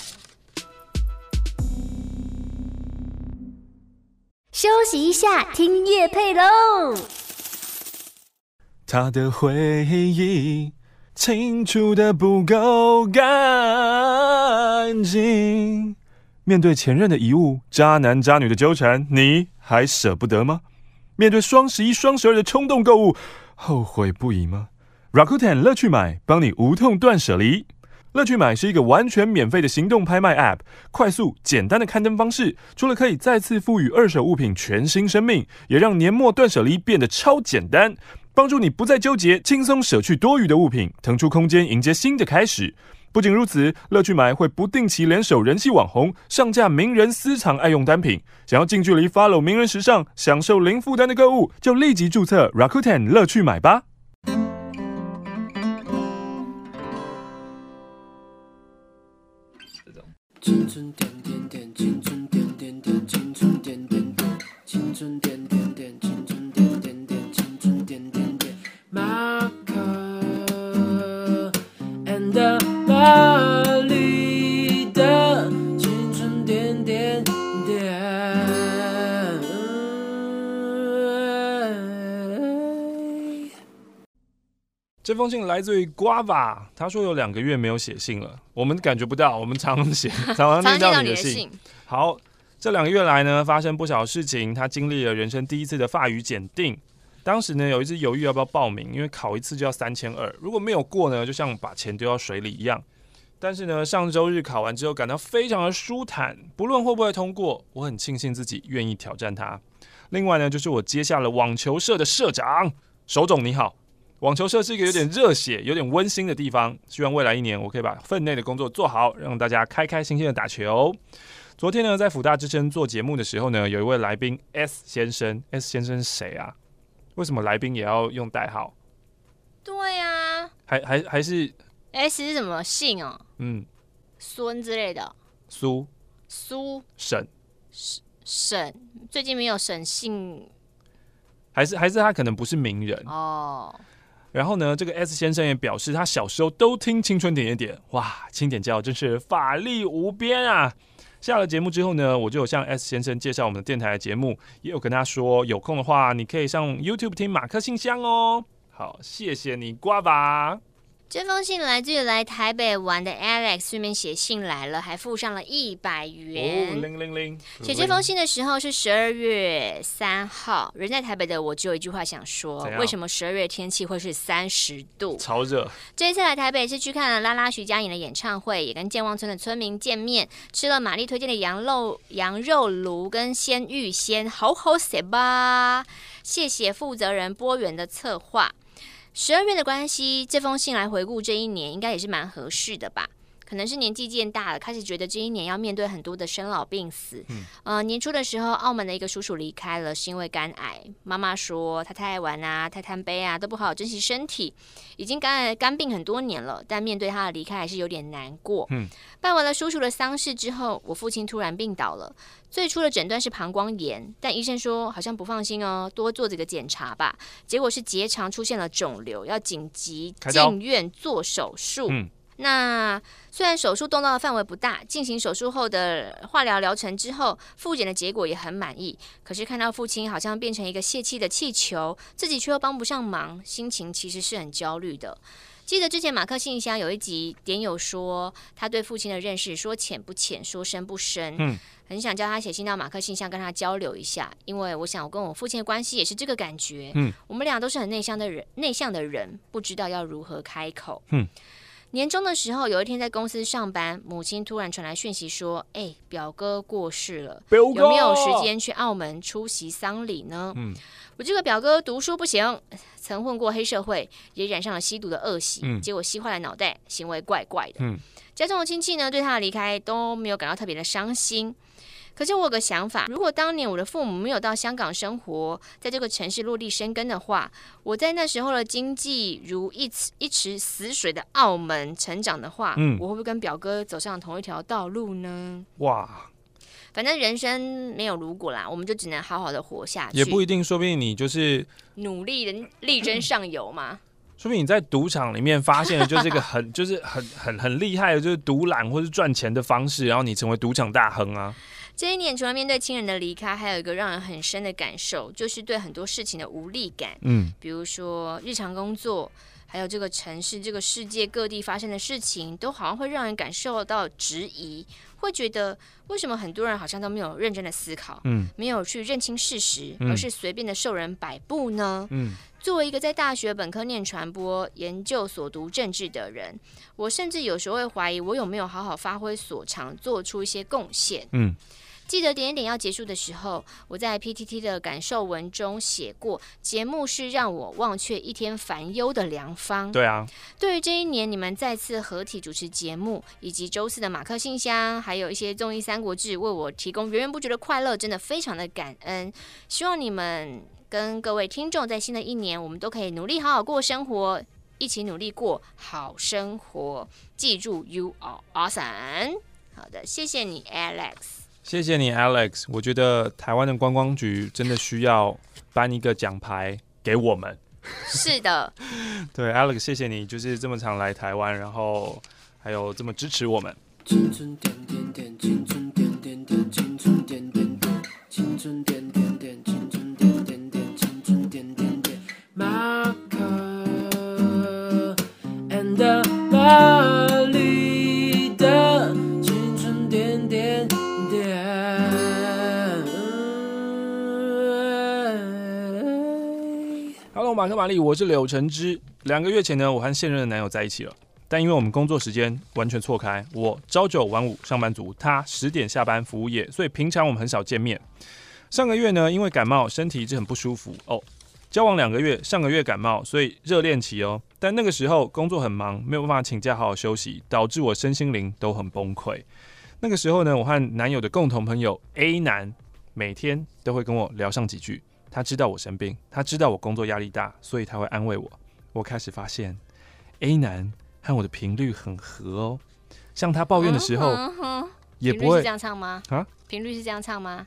休息一下，听业配喽。 他的回忆清除的不够干净，面对前任的遗物，渣男渣女的纠缠，你还舍不得吗？面对双十一、双十二的冲动购物，后悔不已吗？ Rakuten 乐趣买帮你无痛断舍离。乐趣买是一个完全免费的行动拍卖 App， 快速简单的刊登方式，除了可以再次赋予二手物品全新生命，也让年末断舍离变得超简单，帮助你不再纠结，轻松舍去多余的物品，腾出空间迎接新的开始。不仅如此，乐趣买会不定期联手人气网红，上架名人私藏爱用单品。想要近距离 follow 名人时尚，享受零负担的购物，就立即注册 Rakuten 乐趣买吧。 青春点点点，青春点点点，青春点点点，青春点点点，青春点点点，青春点点点。马可 and 巴黎的青春点点点。 这封信来自于 Guava， 他说有两个月没有写信了，我们感觉不到，我们常常写，常常念到你的信。好，这两个月来呢，发生不少事情，他经历了人生第一次的法语检定，当时呢有一直犹豫要不要报名，因为考一次就要三千二，如果没有过呢，就像把钱丢到水里一样。但是呢，上周日考完之后，感到非常的舒坦，不论会不会通过，我很庆幸自己愿意挑战它。另外呢，就是我接下了网球社的社长，手总你好。网球社是一个有点热血、有点温馨的地方，希望未来一年我可以把分内的工作做好，让大家开开心心的打球。昨天呢，在辅大之声做节目的时候呢，有一位来宾 S 先生 ，S 先生是谁啊？为什么来宾也要用代号？ 对啊， 还还还是 S 是什么姓哦？ 嗯， 孙之类的。 苏苏沈沈，最近没有沈姓， 还是还是他可能不是名人哦。 然后呢，这个 S 先生也表示，他小时候都听青春点点点，哇，清点教真是法力无边啊！下了节目之后呢，我就有向 S 先生介绍我们的电台的节目，也有跟他说，有空的话你可以上 YouTube 听马克信箱哦。好，谢谢你，瓜吧。 这封信来自于来台北玩的 Alex， 顺便写信来了，还附上了一百元。 哦，零零零。 写这封信的时候是十二月三号，人在台北的我只有一句话想说：为什么十二月天气会是三十度？ 超热。这一次来台北是去看了拉拉徐佳莹的演唱会，也跟健忘村的村民见面，吃了玛丽推荐的羊肉羊肉炉跟鲜芋仙，好好吃吧！谢谢负责人波源的策划。十二月的关系，这封信来回顾这一年，应该也是蛮合适的吧。可能是年纪渐大了，开始觉得这一年要面对很多的生老病死。嗯，呃，年初的时候，澳门的一个叔叔离开了，是因为肝癌。妈妈说他太爱玩啊，太贪杯啊，都不好好珍惜身体，已经肝肝病很多年了。但面对他的离开，还是有点难过。嗯，办完了叔叔的丧事之后，我父亲突然病倒了。最初的诊断是膀胱炎，但医生说好像不放心哦，多做这个检查吧。结果是结肠出现了肿瘤，要紧急进院做手术。嗯。那虽然手术动到的范围不大，进行手术后的化疗疗程之后，复检的结果也很满意。可是看到父亲好像变成一个泄气的气球，自己却又帮不上忙，心情其实是很焦虑的。 记得之前马克信箱有一集点友说他对父亲的认识，说浅不浅，说深不深。嗯，很想叫他写信到马克信箱跟他交流一下，因为我想我跟我父亲的关系也是这个感觉。嗯，我们俩都是很内向的人，内向的人不知道要如何开口。嗯。年终的时候，有一天在公司上班，母亲突然传来讯息说：“哎、欸，表哥过世了，有没有时间去澳门出席丧礼呢？”嗯，我这个表哥读书不行，曾混过黑社会，也染上了吸毒的恶习，嗯、结果吸坏了脑袋，行为怪怪的。嗯，家中的亲戚呢，对他的离开都没有感到特别的伤心。可是我有个想法，如果当年我的父母没有到香港生活，在这个城市落地生根的话，我在那时候的经济如一池一池死水的澳门成长的话，嗯、我会不会跟表哥走上同一条道路呢？哇！反正人生没有如果啦，我们就只能好好的活下去。 也不一定，说不定你就是努力的力争上游嘛。 说不定你在赌场里面发现了就是一个很就是很很很厉害的，就是独揽或是赚钱的方式，然后你成为赌场大亨啊。 这一年除了面对亲人的离开，还有一个让人很深的感受，就是对很多事情的无力感。嗯，比如说日常工作，还有这个城市、这个世界各地发生的事情，都好像会让人感受到质疑，会觉得为什么很多人好像都没有认真的思考，嗯，没有去认清事实，而是随便的受人摆布呢？嗯。作为一个在大学本科念传播、研究所读政治的人，我甚至有时候会怀疑我有没有好好发挥所长，做出一些贡献。嗯，记得点点要结束的时候，我在 P T T 的感受文中写过，节目是让我忘却一天烦忧的良方。 对啊， 对于这一年你们再次合体主持节目，以及周四的马克信箱，还有一些综艺三国志为我提供源源不绝的快乐，真的非常的感恩。希望你们跟各位听众在新的一年，我们都可以努力好好过生活，一起努力过好生活。记住 ，You are awesome。好的，谢谢你 ，Alex。 谢谢你 ，Alex。我觉得台湾的观光局真的需要颁一个奖牌给我们。 是的。 对 ，Alex， 谢谢你，就是这么常来台湾，然后还有这么支持我们。 青春点点点，青春点点点，青春点点点，青春点点点，青春点点点，青春点点点。马克 and 玛丽的青春点点点。 Hello， 马克玛丽，我是柳橙汁。两个月前呢，我和现任的男友在一起了。但因为我们工作时间完全错开，我朝九晚五上班族，他十点下班服务业，所以平常我们很少见面。上个月呢，因为感冒，身体一直很不舒服哦。交往两个月，上个月感冒，所以热恋期哦。但那个时候工作很忙，没有办法请假好好休息，导致我身心灵都很崩溃。那个时候呢，我和男友的共同朋友 A 男每天都会跟我聊上几句。他知道我生病，他知道我工作压力大，所以他会安慰我。我开始发现 A 男和我的频率很合哦，像他抱怨的时候，嗯嗯、也不会频率是这样唱吗？啊，频率是这样唱吗？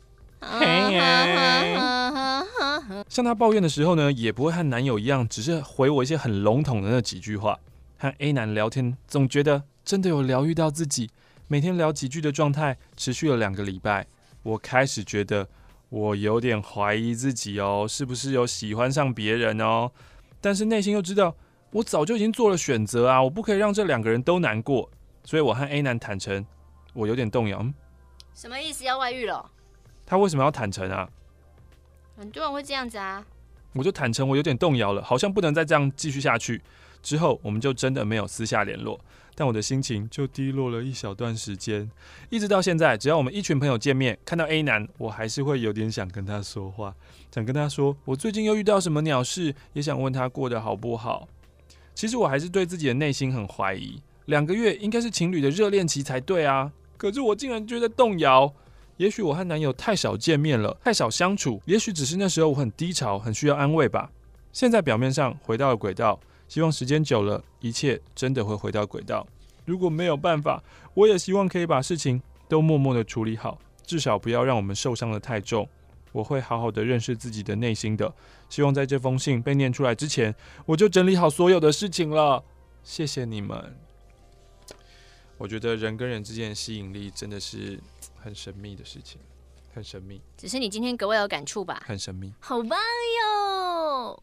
像他抱怨的时候呢，也不会和男友一样，只是回我一些很笼统的那几句话。和 A 男聊天，总觉得真的有疗愈到自己。每天聊几句的状态持续了两个礼拜，我开始觉得我有点怀疑自己哦，是不是有喜欢上别人哦？但是内心又知道，我早就已经做了选择啊，我不可以让这两个人都难过。所以我和 A 男坦诚，我有点动摇。嗯、 什么意思？要外遇了？ 他为什么要坦诚啊？ 很多人会这样子啊。 我就坦诚我有点动摇了，好像不能再这样继续下去。之后我们就真的没有私下联络，但我的心情就低落了一小段时间，一直到现在，只要我们一群朋友见面，看到 A 男，我还是会有点想跟他说话，想跟他说我最近又遇到什么鸟事，也想问他过得好不好。其实我还是对自己的内心很怀疑，两个月应该是情侣的热恋期才对啊，可是我竟然觉得动摇。也许我和男友太少见面了，太少相处，也许只是那时候我很低潮，很需要安慰吧。现在表面上回到了轨道，希望时间久了，一切真的会回到轨道。如果没有办法，我也希望可以把事情都默默的处理好，至少不要让我们受伤的太重。我会好好的认识自己的内心的，希望在这封信被念出来之前，我就整理好所有的事情了。谢谢你们。我觉得人跟人之间的吸引力真的是很神秘的事情，很神秘。 只是你今天格外有感触吧？ 很神秘， 好棒哟！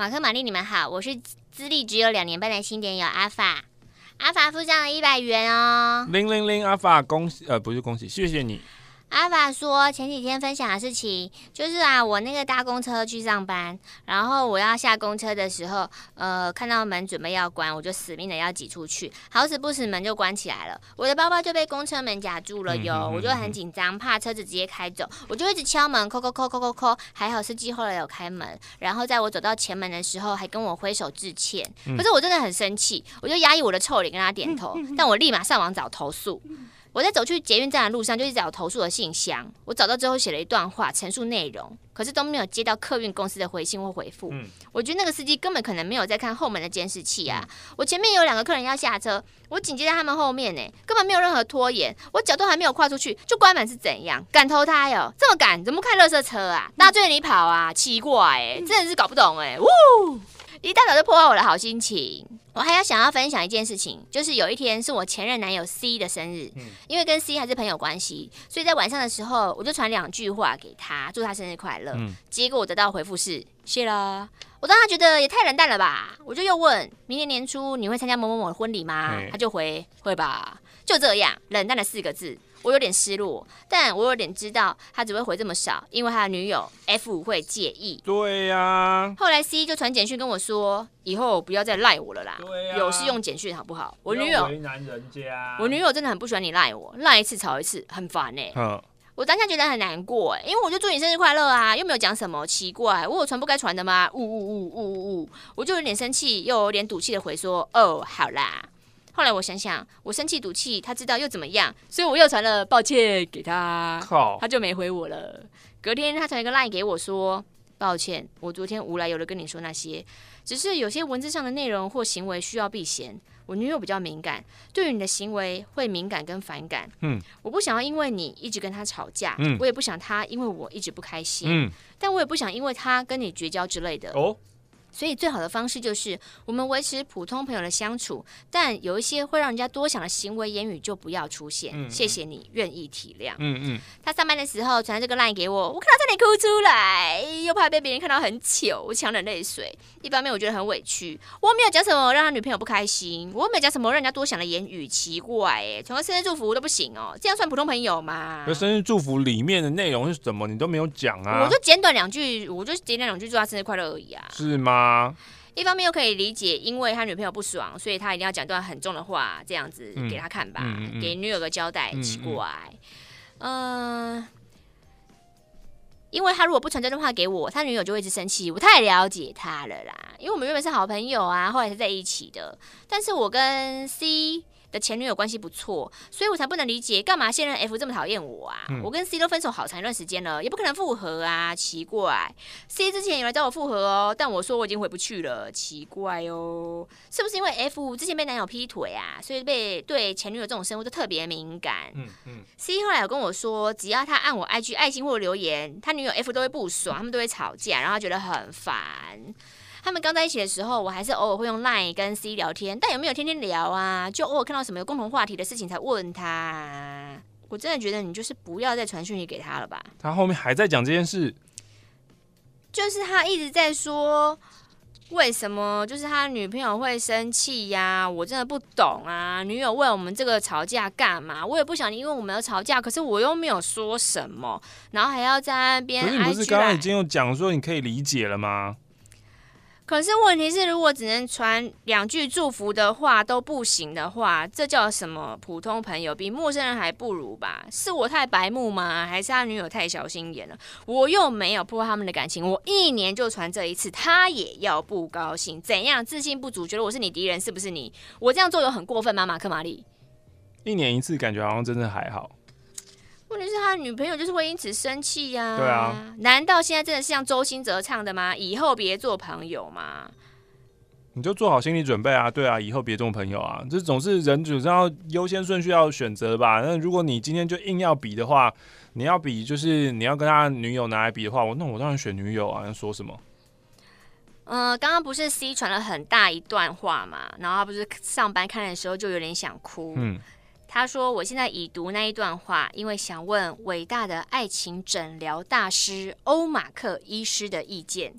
马克、玛丽，你们好，我是资历只有两年半的新点友阿法。阿法付上了一百元哦。 零零零阿法，恭喜呃不是恭喜，谢谢你。 阿法说，前几天分享的事情就是啊，我那个搭公车去上班，然后我要下公车的时候，呃，看到门准备要关，我就死命的要挤出去，好死不死门就关起来了，我的包包就被公车门夹住了哟，我就很紧张，怕车子直接开走，我就一直敲门，叩叩叩叩叩叩，还好司机后来有开门，然后在我走到前门的时候，还跟我挥手致歉，可是我真的很生气，我就压抑我的臭脸跟他点头，但我立马上网找投诉。我在走去捷运站的路上，就一直找投诉的信箱。我找到之后写了一段话，陈述内容，可是都没有接到客运公司的回信或回复。嗯、我觉得那个司机根本可能没有在看后门的监视器啊！我前面有两个客人要下车，我紧接在他们后面呢，根本没有任何拖延，我脚都还没有跨出去就关门是怎样？赶投胎哦，这么赶，怎么开垃圾车啊？大家追着你跑啊？奇怪哎，真的是搞不懂哎！呜，一大早就破坏我的好心情。我还要想要分享一件事情，就是有一天是我前任男友 C 的生日，嗯、因为跟 C 还是朋友关系，所以在晚上的时候我就传两句话给他，祝他生日快乐。嗯、结果我得到的回复是谢啦。我当时觉得也太冷淡了吧，我就又问明年年初你会参加某某某的婚礼吗？他就回会吧，就这样冷淡的四个字。我有点失落，但我有点知道他只会回这么少，因为他的女友 F 会介意。 对呀、啊。 后来 C 就传简讯跟我说，以后不要再赖我了啦， 啊、 有事用简讯好不好？我女友为难人家， 我女友真的很不喜欢你赖我，赖一次吵一次，很烦哎、欸。我当下觉得很难过哎、欸，因为我就祝你生日快乐啊，又没有讲什么，奇怪，我有传不该传的吗？呜呜呜呜呜呜，我就有点生气，又有点赌气的回说，哦，好啦。后来我想想，我生气赌气，他知道又怎么样？所以我又传了抱歉给他，他就没回我了。隔天他传一个 line 给我说，抱歉，我昨天无来由的跟你说那些，只是有些文字上的内容或行为需要避嫌。我女友比较敏感，对于你的行为会敏感跟反感。嗯，我不想要因为你一直跟他吵架，嗯、我也不想他因为我一直不开心，嗯、但我也不想因为他跟你绝交之类的。哦。所以最好的方式就是我们维持普通朋友的相处，但有一些会让人家多想的行为言语就不要出现。嗯、谢谢你愿意体谅。嗯嗯。他上班的时候传这个 line 给我，我看到差点哭出来，又怕被别人看到很糗，我强忍泪水。一方面我觉得很委屈，我没有讲什么让他女朋友不开心，我没有讲什么让人家多想的言语，奇怪哎，传个生日祝福都不行哦，这样算普通朋友吗？ 生日祝福里面的内容是什么？你都没有讲啊。 我就简短两句，我就简短两句祝他生日快乐而已啊。 是吗？ 一方面又可以理解，因为他女朋友不爽，所以他一定要讲段很重的话，这样子给他看吧，嗯嗯嗯、给女友个交代。奇怪，嗯、呃，因为他如果不传这段话给我，他女友就会一直生气。我太了解他了啦，因为我们原本是好朋友啊，后来才在一起的。但是我跟 C的前女友关系不错，所以我才不能理解干嘛现任 F 这么讨厌我啊！嗯、我跟 C 都分手好长一段时间了，也不可能复合啊！奇怪 ，C 之前有来找我复合哦，但我说我已经回不去了，奇怪哦，是不是因为 F 之前被男友劈腿啊，所以被对前女友这种生物都特别敏感？嗯嗯、C 后来有跟我说，只要他按我 I G 爱心或留言，他女友 F 都会不爽，他们都会吵架，然后他觉得很烦。他们刚在一起的时候，我还是偶尔会用 Line 跟 C 聊天，但有没有天天聊啊？就偶尔看到什么有共同话题的事情才问他。我真的觉得你就是不要再传讯息给他了吧。 他后面还在讲这件事， 就是他一直在说为什么就是他女朋友会生气呀、啊？我真的不懂啊！女友为我们这个吵架干嘛？我也不想因为我们有吵架，可是我又没有说什么，然后还要在那边。 可是你不是刚刚已经有讲说你可以理解了吗？ 可是问题是，如果只能传两句祝福的话都不行的话，这叫什么普通朋友？比陌生人还不如吧？是我太白目吗？还是他女友太小心眼了？我又没有破坏他们的感情，我一年就传这一次，他也要不高兴？怎样？自信不足，觉得我是你敌人，是不是你？我这样做有很过分吗？马克玛丽？ 一年一次，感觉好像真的还好。 问题是他的女朋友就是会因此生气呀、啊。 对啊， 难道现在真的是像周兴哲唱的吗？以后别做朋友吗？ 你就做好心理准备啊！对啊，以后别做朋友啊！这总是人总是要优先顺序要选择吧。那如果你今天就硬要比的话，你要比就是你要跟他女友拿来比的话，我那我当然选女友啊！要说什么？ 嗯、呃，刚刚不是 C 传了很大一段话嘛，然后他不是上班看的时候就有点想哭。嗯。他说：“我现在已读那一段话，因为想问伟大的爱情诊疗大师欧马克医师的意见。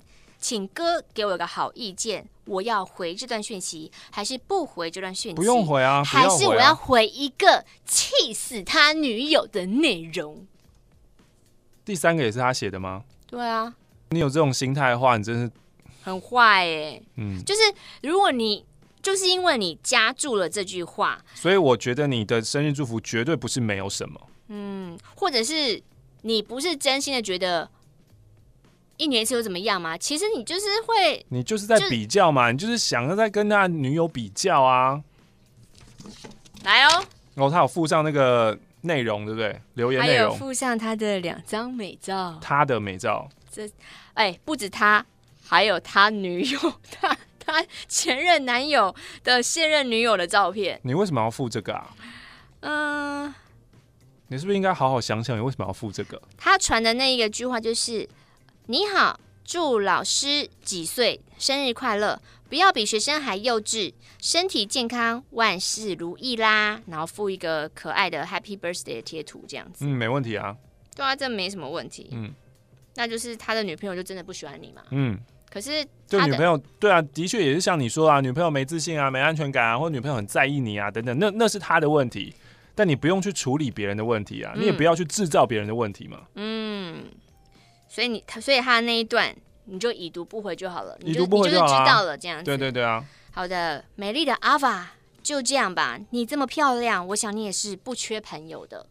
请哥给我有个好意见，我要回这段讯息，还是不回这段讯息？ 不用回啊，不要回啊还是我要回一个气死他女友的内容？ 第三个也是他写的吗？ 对啊， 你有这种心态的话，你真是很坏耶。 嗯， 就是如果你就是因为你加注了这句话， 所以我觉得你的生日祝福绝对不是没有什么。 嗯，或者是你不是真心的觉得一年一次又怎么样吗？其实你就是会， 你就是在比较嘛，你就是想要在跟他女友比较啊。 来哦， 哦，他有附上那个内容，对不对？留言还内容， 有附上他的两张美照。 他的美照， 这哎，不止他，还有他女友，他他前任男友的现任女友的照片。 你为什么要附这个啊？ 嗯、呃， 你是不是应该好好想想，你为什么要附这个？ 他传的那一个句话就是：“你好，祝老师几岁生日快乐，不要比学生还幼稚，身体健康，万事如意啦。”然后附一个可爱的 Happy Birthday 的贴图，这样子。 嗯，没问题啊。 对啊，这没什么问题。 嗯， 那就是他的女朋友就真的不喜欢你嘛。 嗯， 可是就他的女朋友对啊，的确也是像你说啊，女朋友没自信啊，没安全感啊，或者女朋友很在意你啊，等等，那那是他的问题。但你不用去处理别人的问题啊，嗯、你也不要去制造别人的问题嘛。嗯， 所以你，所以他的那一段你就已读不回就好了， 已读不回就好了、啊， 你就知道了这样子。 对对对啊。 好的，美丽的阿法，就这样吧。你这么漂亮，我想你也是不缺朋友的。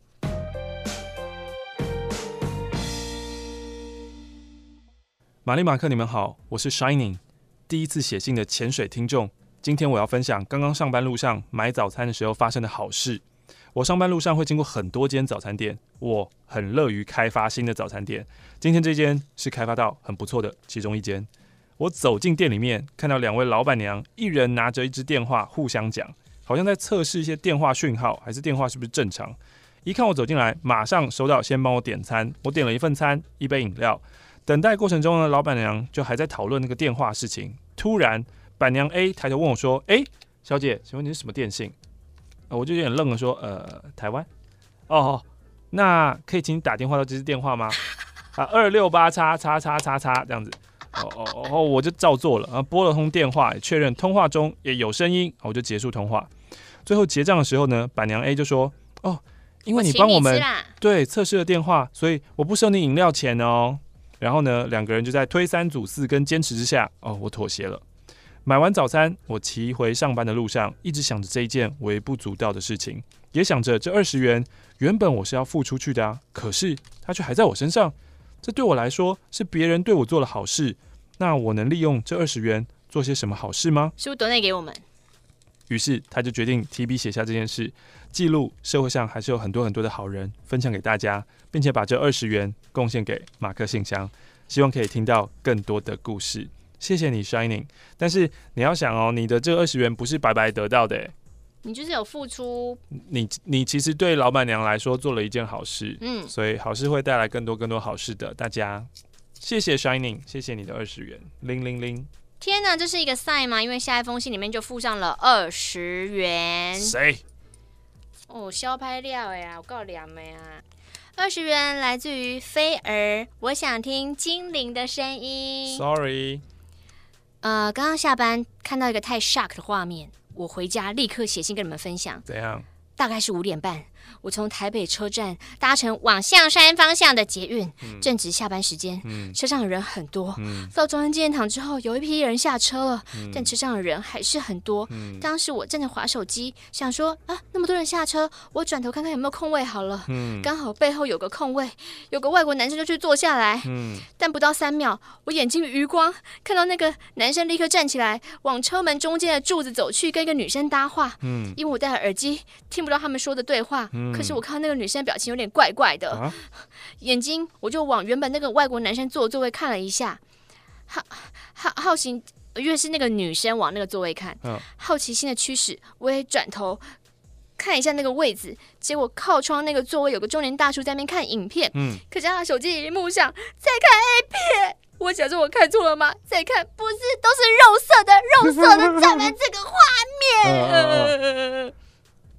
玛丽马克，你们好，我是 Shining， 第一次写信的潜水听众。今天我要分享刚刚上班路上买早餐的时候发生的好事。我上班路上会经过很多间早餐店，我很乐于开发新的早餐店。今天这间是开发到很不错的其中一间。我走进店里面，看到两位老板娘，一人拿着一支电话互相讲，好像在测试一些电话讯号，还是电话是不是正常。一看我走进来，马上收到先帮我点餐，我点了一份餐，一杯饮料。等待过程中呢，老板娘就还在讨论那个电话事情。突然，板娘 A 抬头问我说：“哎，小姐，请问你是什么电信？”我就有点愣了，说：“呃，台湾。哦，那可以请你打电话到这支电话吗？啊，二六八叉叉叉叉叉这样子。哦哦哦，我就照做了，啊，拨了通电话，确认通话中也有声音，我就结束通话。最后结账的时候呢，板娘 A 就说：哦，因为你帮我们对测试了电话，所以我不收你饮料钱哦。然后呢，两个人就在推三阻四跟坚持之下，哦，我妥协了。买完早餐，我骑回上班的路上，一直想着这一件微不足道的事情，也想着这二十元原本我是要付出去的啊，可是它却还在我身上。这对我来说是别人对我做了好事，那我能利用这二十元做些什么好事吗？ 是不是抖内给我们？ 于是他就决定提笔写下这件事，记录社会上还是有很多很多的好人，分享给大家，并且把这二十元贡献给马克信箱，希望可以听到更多的故事。谢谢你 Shining， 但是你要想哦，你的这二十元不是白白得到的耶， 你就是有付出， 你你其实对老板娘来说做了一件好事， 嗯， 所以好事会带来更多更多好事的。大家谢谢 Shining， 谢谢你的二十元，零零零。 天哪，这是一个 sign 吗？因为下一封信里面就附上了二十元。 谁？ 哦，小拍料呀，我够凉的呀。二十元来自于菲儿，我想听精灵的声音。 Sorry。 呃，刚刚下班看到一个太 shock 的画面，我回家立刻写信跟你们分享。 怎样？ 大概是五点半，我从台北车站搭乘往象山方向的捷运，嗯、正值下班时间，嗯、车上的人很多。嗯、到中央纪念堂之后，有一批人下车了，嗯、但车上的人还是很多。嗯、当时我正在滑手机，想说啊，那么多人下车，我转头看看有没有空位好了。嗯、刚好背后有个空位，有个外国男生就去坐下来。嗯、但不到三秒，我眼睛余光看到那个男生立刻站起来，往车门中间的柱子走去，跟一个女生搭话。嗯、因为我戴了耳机，听不到他们说的对话。嗯、可是我看到那个女生表情有点怪怪的，啊、眼睛我就往原本那个外国男生坐的座位看了一下，好好好奇，越是那个女生往那个座位看，啊、好奇心的驱使，我也转头看一下那个位置，结果靠窗那个座位有个中年大叔在那边看影片，嗯、可是他的手机荧幕上在看 A 片。我想说，我看错了吗？再看，不是，都是肉色的，肉色的占满这个画面。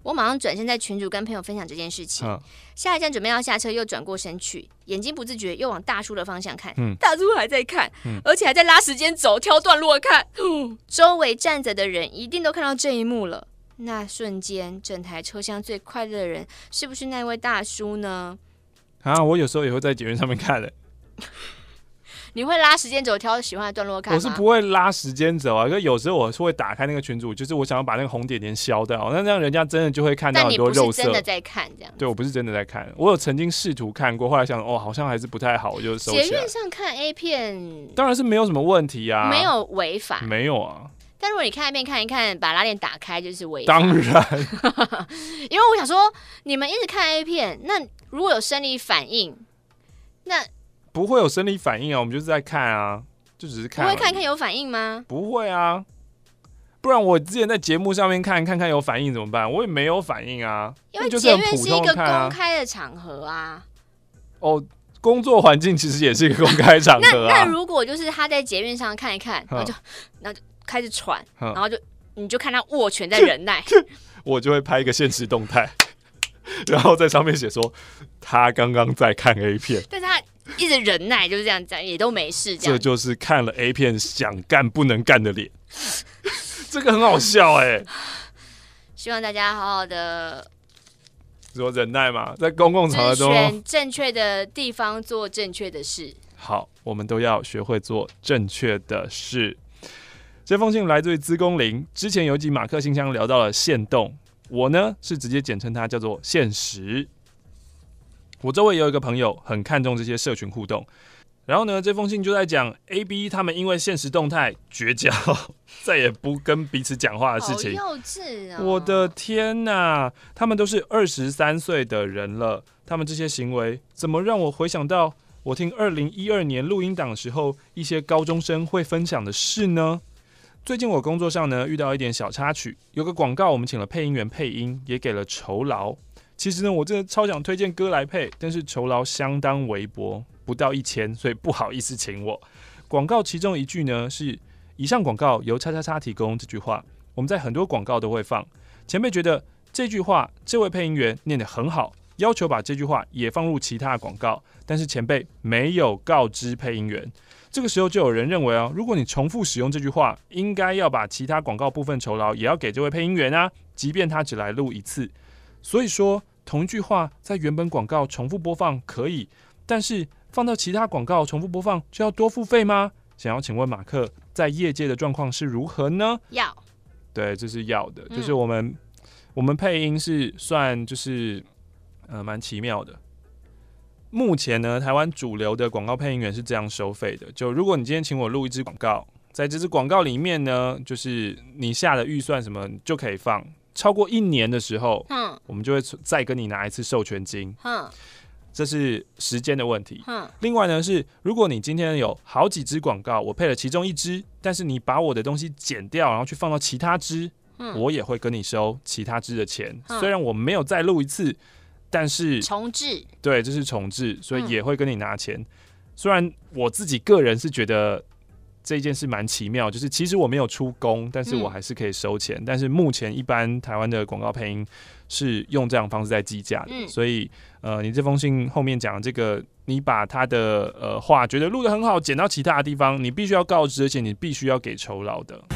我马上转身在群组跟朋友分享这件事情。 嗯下一站准备要下车，又转过身去，眼睛不自觉又往大叔的方向看。 嗯大叔还在看， 嗯而且还在拉时间轴，挑段落看。周围站着的人一定都看到这一幕了。那瞬间，整台车厢最快乐的人，是不是那位大叔呢？ 啊，我有时候也会在捷运上面看的。 你会拉时间轴挑喜欢的段落看吗？ 我是不会拉时间轴啊，可是有时候我是会打开那个群组，就是我想要把那个红点点消掉，那这样人家真的就会看到但你很多肉色。 不是真的在看这样。 对，我不是真的在看，我有曾经试图看过，后来想哦，好像还是不太好，我就收起来。 捷运上看 A 片， 当然是没有什么问题啊， 没有违法。 没有啊， 但如果你看 A 片看一看，把拉链打开就是违法。 当然， 因为我想说，你们一直看 A 片，那如果有生理反应，那不会有生理反应啊，我们就是在看啊，就只是看。 不会看看有反应吗？ 不会啊，不然我之前在节目上面看看看有反应怎么办？我也没有反应啊， 因为就是捷运很普是一个通的看啊公开的场合啊。 哦，工作环境其实也是一个公开场那合啊。 那如果就是他在捷运上看一看，然后就然后就开始喘， 嗯然后就你就看他握拳在忍耐。 我就会拍一个限时动态，然后在上面写说他刚刚在看 A 片， 但是他一直忍耐，就是这样讲，也都没事。这样这就是看了 A 片想干不能干的脸，这个很好笑哎、欸。 希望大家好好的说忍耐嘛，在公共场合中选正确的地方做正确的事。 好，我们都要学会做正确的事。这封信来自于资工林，之前有一集马克信箱聊到了限动，我呢是直接简称它叫做限时。我周围有一个朋友很看重这些社群互动，然后呢这封信就在讲 A、B 他们因为限时动态绝交，再也不跟彼此讲话的事情。 好幼稚啊！ 我的天哪，他们都是二十三岁的人了，他们这些行为怎么让我回想到我听二零一二年录音档的时候一些高中生会分享的事呢？最近我工作上呢遇到一点小插曲，有个广告我们请了配音员配音，也给了酬劳。其实呢我真的超想推荐歌来配，但是酬劳相当微薄，不到一千，所以不好意思请我。广告其中一句呢是以上广告由叉叉叉提供，这句话我们在很多广告都会放。前辈觉得这句话这位配音员念得很好，要求把这句话也放入其他的广告，但是前辈没有告知配音员。这个时候就有人认为啊，如果你重复使用这句话，应该要把其他广告部分酬劳也要给这位配音员啊，即便他只来录一次。所以说同一句话在原本广告重复播放可以，但是放到其他广告重复播放就要多付费吗？想要请问马克，在业界的状况是如何呢？ 要对，这是要的， 嗯就是我们、我们配音是算就是呃蛮奇妙的。目前呢，台湾主流的广告配音员是这样收费的，就如果你今天请我录一支广告，在这支广告里面呢，就是你下的预算什么就可以放，超过一年的时候， 哼我们就会再跟你拿一次授权金， 哼这是时间的问题。 哼， 另外呢是，如果你今天有好几支广告，我配了其中一支，但是你把我的东西剪掉，然后去放到其他支， 嗯我也会跟你收其他支的钱。 嗯虽然我没有再录一次，但是重置对，这是重置，所以嗯也会跟你拿钱。虽然我自己个人是觉得这件事蛮奇妙，就是其实我没有出工，但是我还是可以收钱。但是目前一般台湾的广告配音是用这样的方式在计价的， 嗯所以呃，你这封信后面讲这个，你把他的呃话觉得录得很好，剪到其他的地方，你必须要告知，而且你必须要给酬劳的。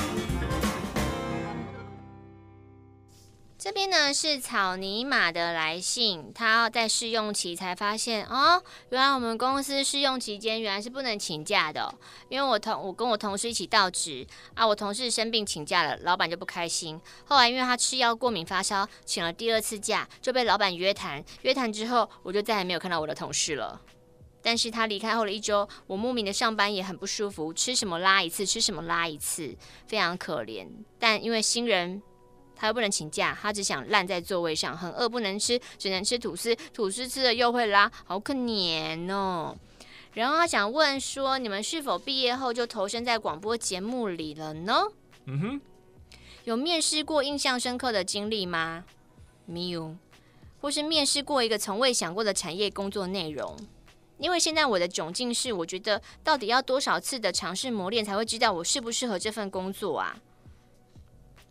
这边呢是草泥马的来信，他在试用期才发现哦，原来我们公司试用期间原来是不能请假的、哦。因为我同我跟我同事一起到职啊，我同事生病请假了，老板就不开心。后来因为他吃药过敏发烧，请了第二次假，就被老板约谈。约谈之后，我就再也没有看到我的同事了。但是他离开后的一周，我莫名的上班也很不舒服，吃什么拉一次，吃什么拉一次，非常可怜。但因为新人。他又不能请假，他只想烂在座位上，很饿不能吃，只能吃吐司，吐司吃了又会拉，好可怜哦。然后他想问说，你们是否毕业后就投身在广播节目里了呢？ 嗯哼， 有面试过印象深刻的经历吗？没有，或是面试过一个从未想过的产业工作内容？因为现在我的窘境是，我觉得到底要多少次的尝试磨练，才会知道我适不适合这份工作啊？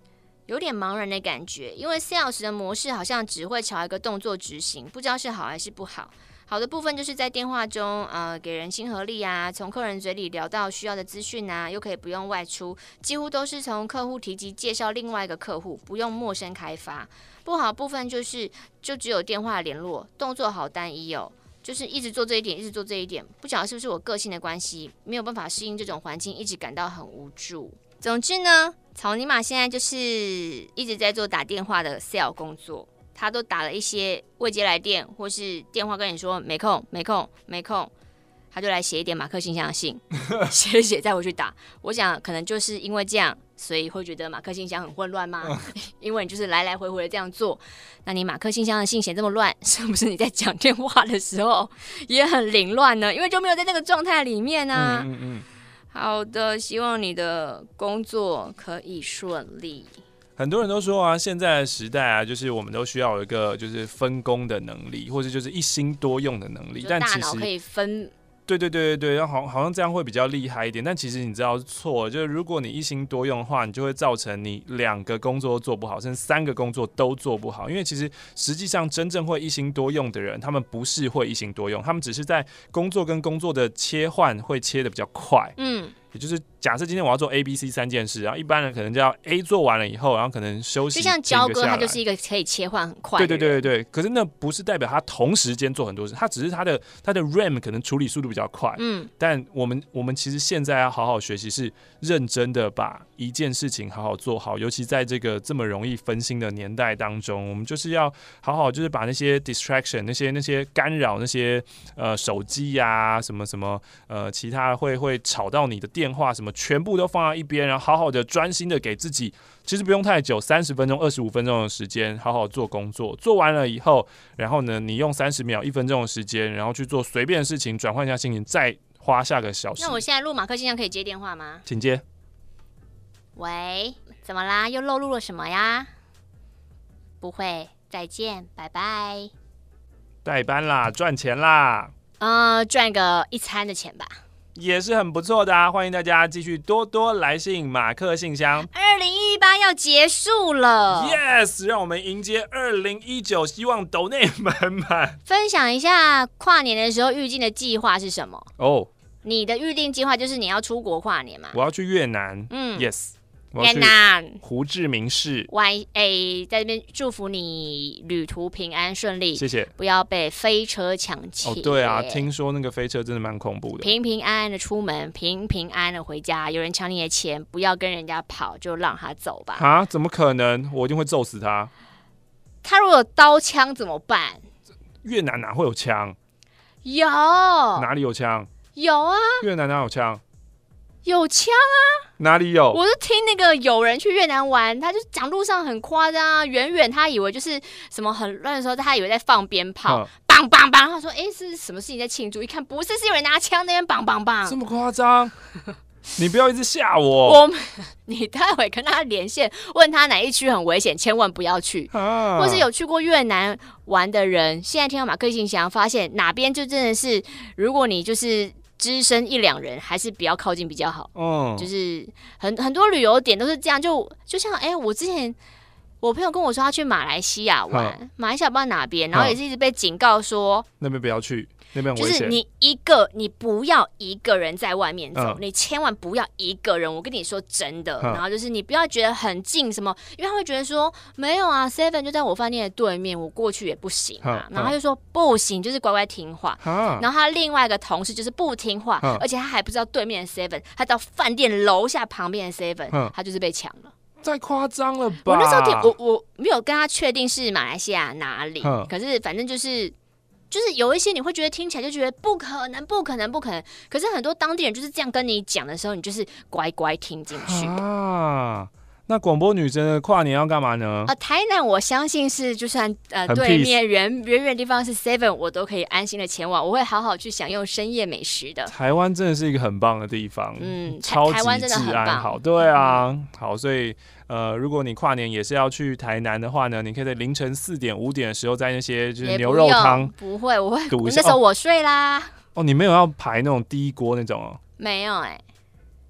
有点茫然的感觉，因为 sales 的模式好像只会朝一个动作执行，不知道是好还是不好。好的部分就是在电话中，呃，给人亲和力啊，从客人嘴里聊到需要的资讯啊，又可以不用外出，几乎都是从客户提及介绍另外一个客户，不用陌生开发。不好的部分就是就只有电话联络，动作好单一哦，就是一直做这一点，一直做这一点，不晓得是不是我个性的关系，没有办法适应这种环境，一直感到很无助。总之呢，草泥马现在就是一直在做打电话的 sale 工作。他都打了一些未接来电，或是电话跟你说没空、没空、没空，他就来写一点马克信箱的信，写一写再回去打。我想可能就是因为这样，所以会觉得马克信箱很混乱吗？因为你就是来来回回的这样做，那你马克信箱的信写这么乱，是不是你在讲电话的时候也很凌乱呢？因为就没有在那个状态里面啊。嗯嗯嗯。好的，希望你的工作可以顺利。 很多人都说啊，现在的时代啊，就是我们都需要有一个就是分工的能力，或者就是一心多用的能力。但其实大脑可以分。 对对对对对，好好像这样会比较厉害一点。但其实你知道是错，就是如果你一心多用的话，你就会造成你两个工作都做不好，甚至三个工作都做不好。因为其实实际上真正会一心多用的人，他们不是会一心多用，他们只是在工作跟工作的切换会切得比较快。嗯。也就是假设今天我要做 A、B、C 三件事，然后一般人可能就要 A 做完了以后，然后可能休息。 就像焦哥，他就是一个可以切换很快的人。 对对对对对。可是那不是代表他同时间做很多事，他只是他的他的 RAM 可能处理速度比较快。嗯。但我们我们其实现在要好好学习，是认真的把一件事情好好做好，尤其在这个这么容易分心的年代当中，我们就是要好好就是把那些 distraction 那些那些干扰那些呃手机呀、啊、什么什么呃其他会会吵到你的电话什么全部都放在一边，然后好好的专心的给自己，其实不用太久，三十分钟、二十五分钟的时间，好好做工作。做完了以后，然后呢，你用三十秒、一分钟的时间，然后去做随便的事情，转换一下心情，再花下个小时。 那我现在录马克信箱可以接电话吗？ 请接。 喂，怎么啦？又漏录了什么呀？不会，再见，拜拜。 代班啦，赚钱啦。 呃，赚个一餐的钱吧。 也是很不错的啊！欢迎大家继续多多来信马克信箱。 二零一八要结束了 ，Yes， 让我们迎接二零一九，希望斗内满满。 分享一下跨年的时候预定的计划是什么？哦， oh, 你的预定计划就是你要出国跨年嘛？ 我要去越南。嗯 ，Yes。 越南胡志明市 ，Y A 在这边祝福你旅途平安顺利， 谢谢， 不要被飞车抢劫。 哦，对啊，听说那个飞车真的蛮恐怖的。 平平安安的出门，平平安安的回家。有人抢你的钱，不要跟人家跑，就让他走吧。 啊？怎么可能？我一定会揍死他。 他如果有刀枪怎么办？ 越南哪会有枪？ 有， 哪里有枪？ 有啊， 越南哪有枪？ 有枪啊！ 哪里有？ 我是听那个有人去越南玩，他就讲路上很夸张啊，远远他以为就是什么很乱的时候，他以为在放鞭炮，梆梆梆。他说：“哎、欸，是什么事情在庆祝？”一看不是，是有人拿枪那边梆梆梆。 这么夸张？你不要一直吓我。 我你待会跟他连线，问他哪一区很危险，千万不要去。啊、或是有去过越南玩的人，现在听到马克信箱，发现哪边就真的是，如果你就是只身一两人，还是比较靠近比较好。嗯，就是很很多旅游点都是这样，就就像哎、欸，我之前我朋友跟我说他去马来西亚玩，嗯、马来西亚不知道哪边，然后也是一直被警告说那边不要去。那边危险， 就是你一个，你不要一个人在外面走，嗯、你千万不要一个人。我跟你说真的，嗯、然后就是你不要觉得很近什么，因为他会觉得说没有啊 ，seven 就在我饭店的对面，我过去也不行啊。嗯、然后他就说不行，就是乖乖听话。嗯、然后他另外一个同事就是不听话，嗯、而且他还不知道对面的 seven， 他到饭店楼下旁边的 seven，嗯、他就是被抢了。 太夸张了吧！ 我那时候听我我没有跟他确定是马来西亚哪里，嗯、可是反正就是。就是有一些你会觉得听起来就觉得不可能不可能不可能，可是很多当地人就是这样跟你讲的时候，你就是乖乖听进去啊。那广播女生的跨年要干嘛呢？ 呃，台南我相信是就算呃对面远远远地方是 seven， 我都可以安心的前往，我会好好去享用深夜美食的。 台湾真的是一个很棒的地方，嗯，超级治安好，对啊，嗯、好，所以呃，如果你跨年也是要去台南的话呢，你可以在凌晨四点五点的时候，在那些就是牛肉汤， 不会，我会，那时候我睡啦。 哦，你没有要排那种第一锅那种哦？ 没有哎、欸。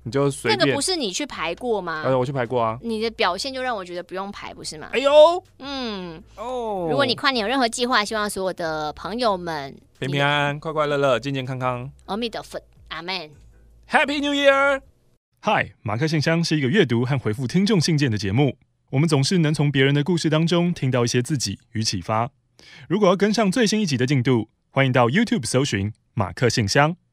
你就随便。 那个不是你去排过吗？ 呃，我去排过啊。 你的表现就让我觉得不用排，不是吗？ 哎呦， 嗯， 哦， 如果你跨年有任何计划，希望所有的朋友们平平安安、快快乐乐、健健康康。 阿弥陀佛，阿门。 Happy New Year！ 嗨，马克信箱是一个阅读和回复听众信件的节目。我们总是能从别人的故事当中听到一些自己与启发。如果要跟上最新一集的进度，欢迎到 YouTube 搜寻马克信箱。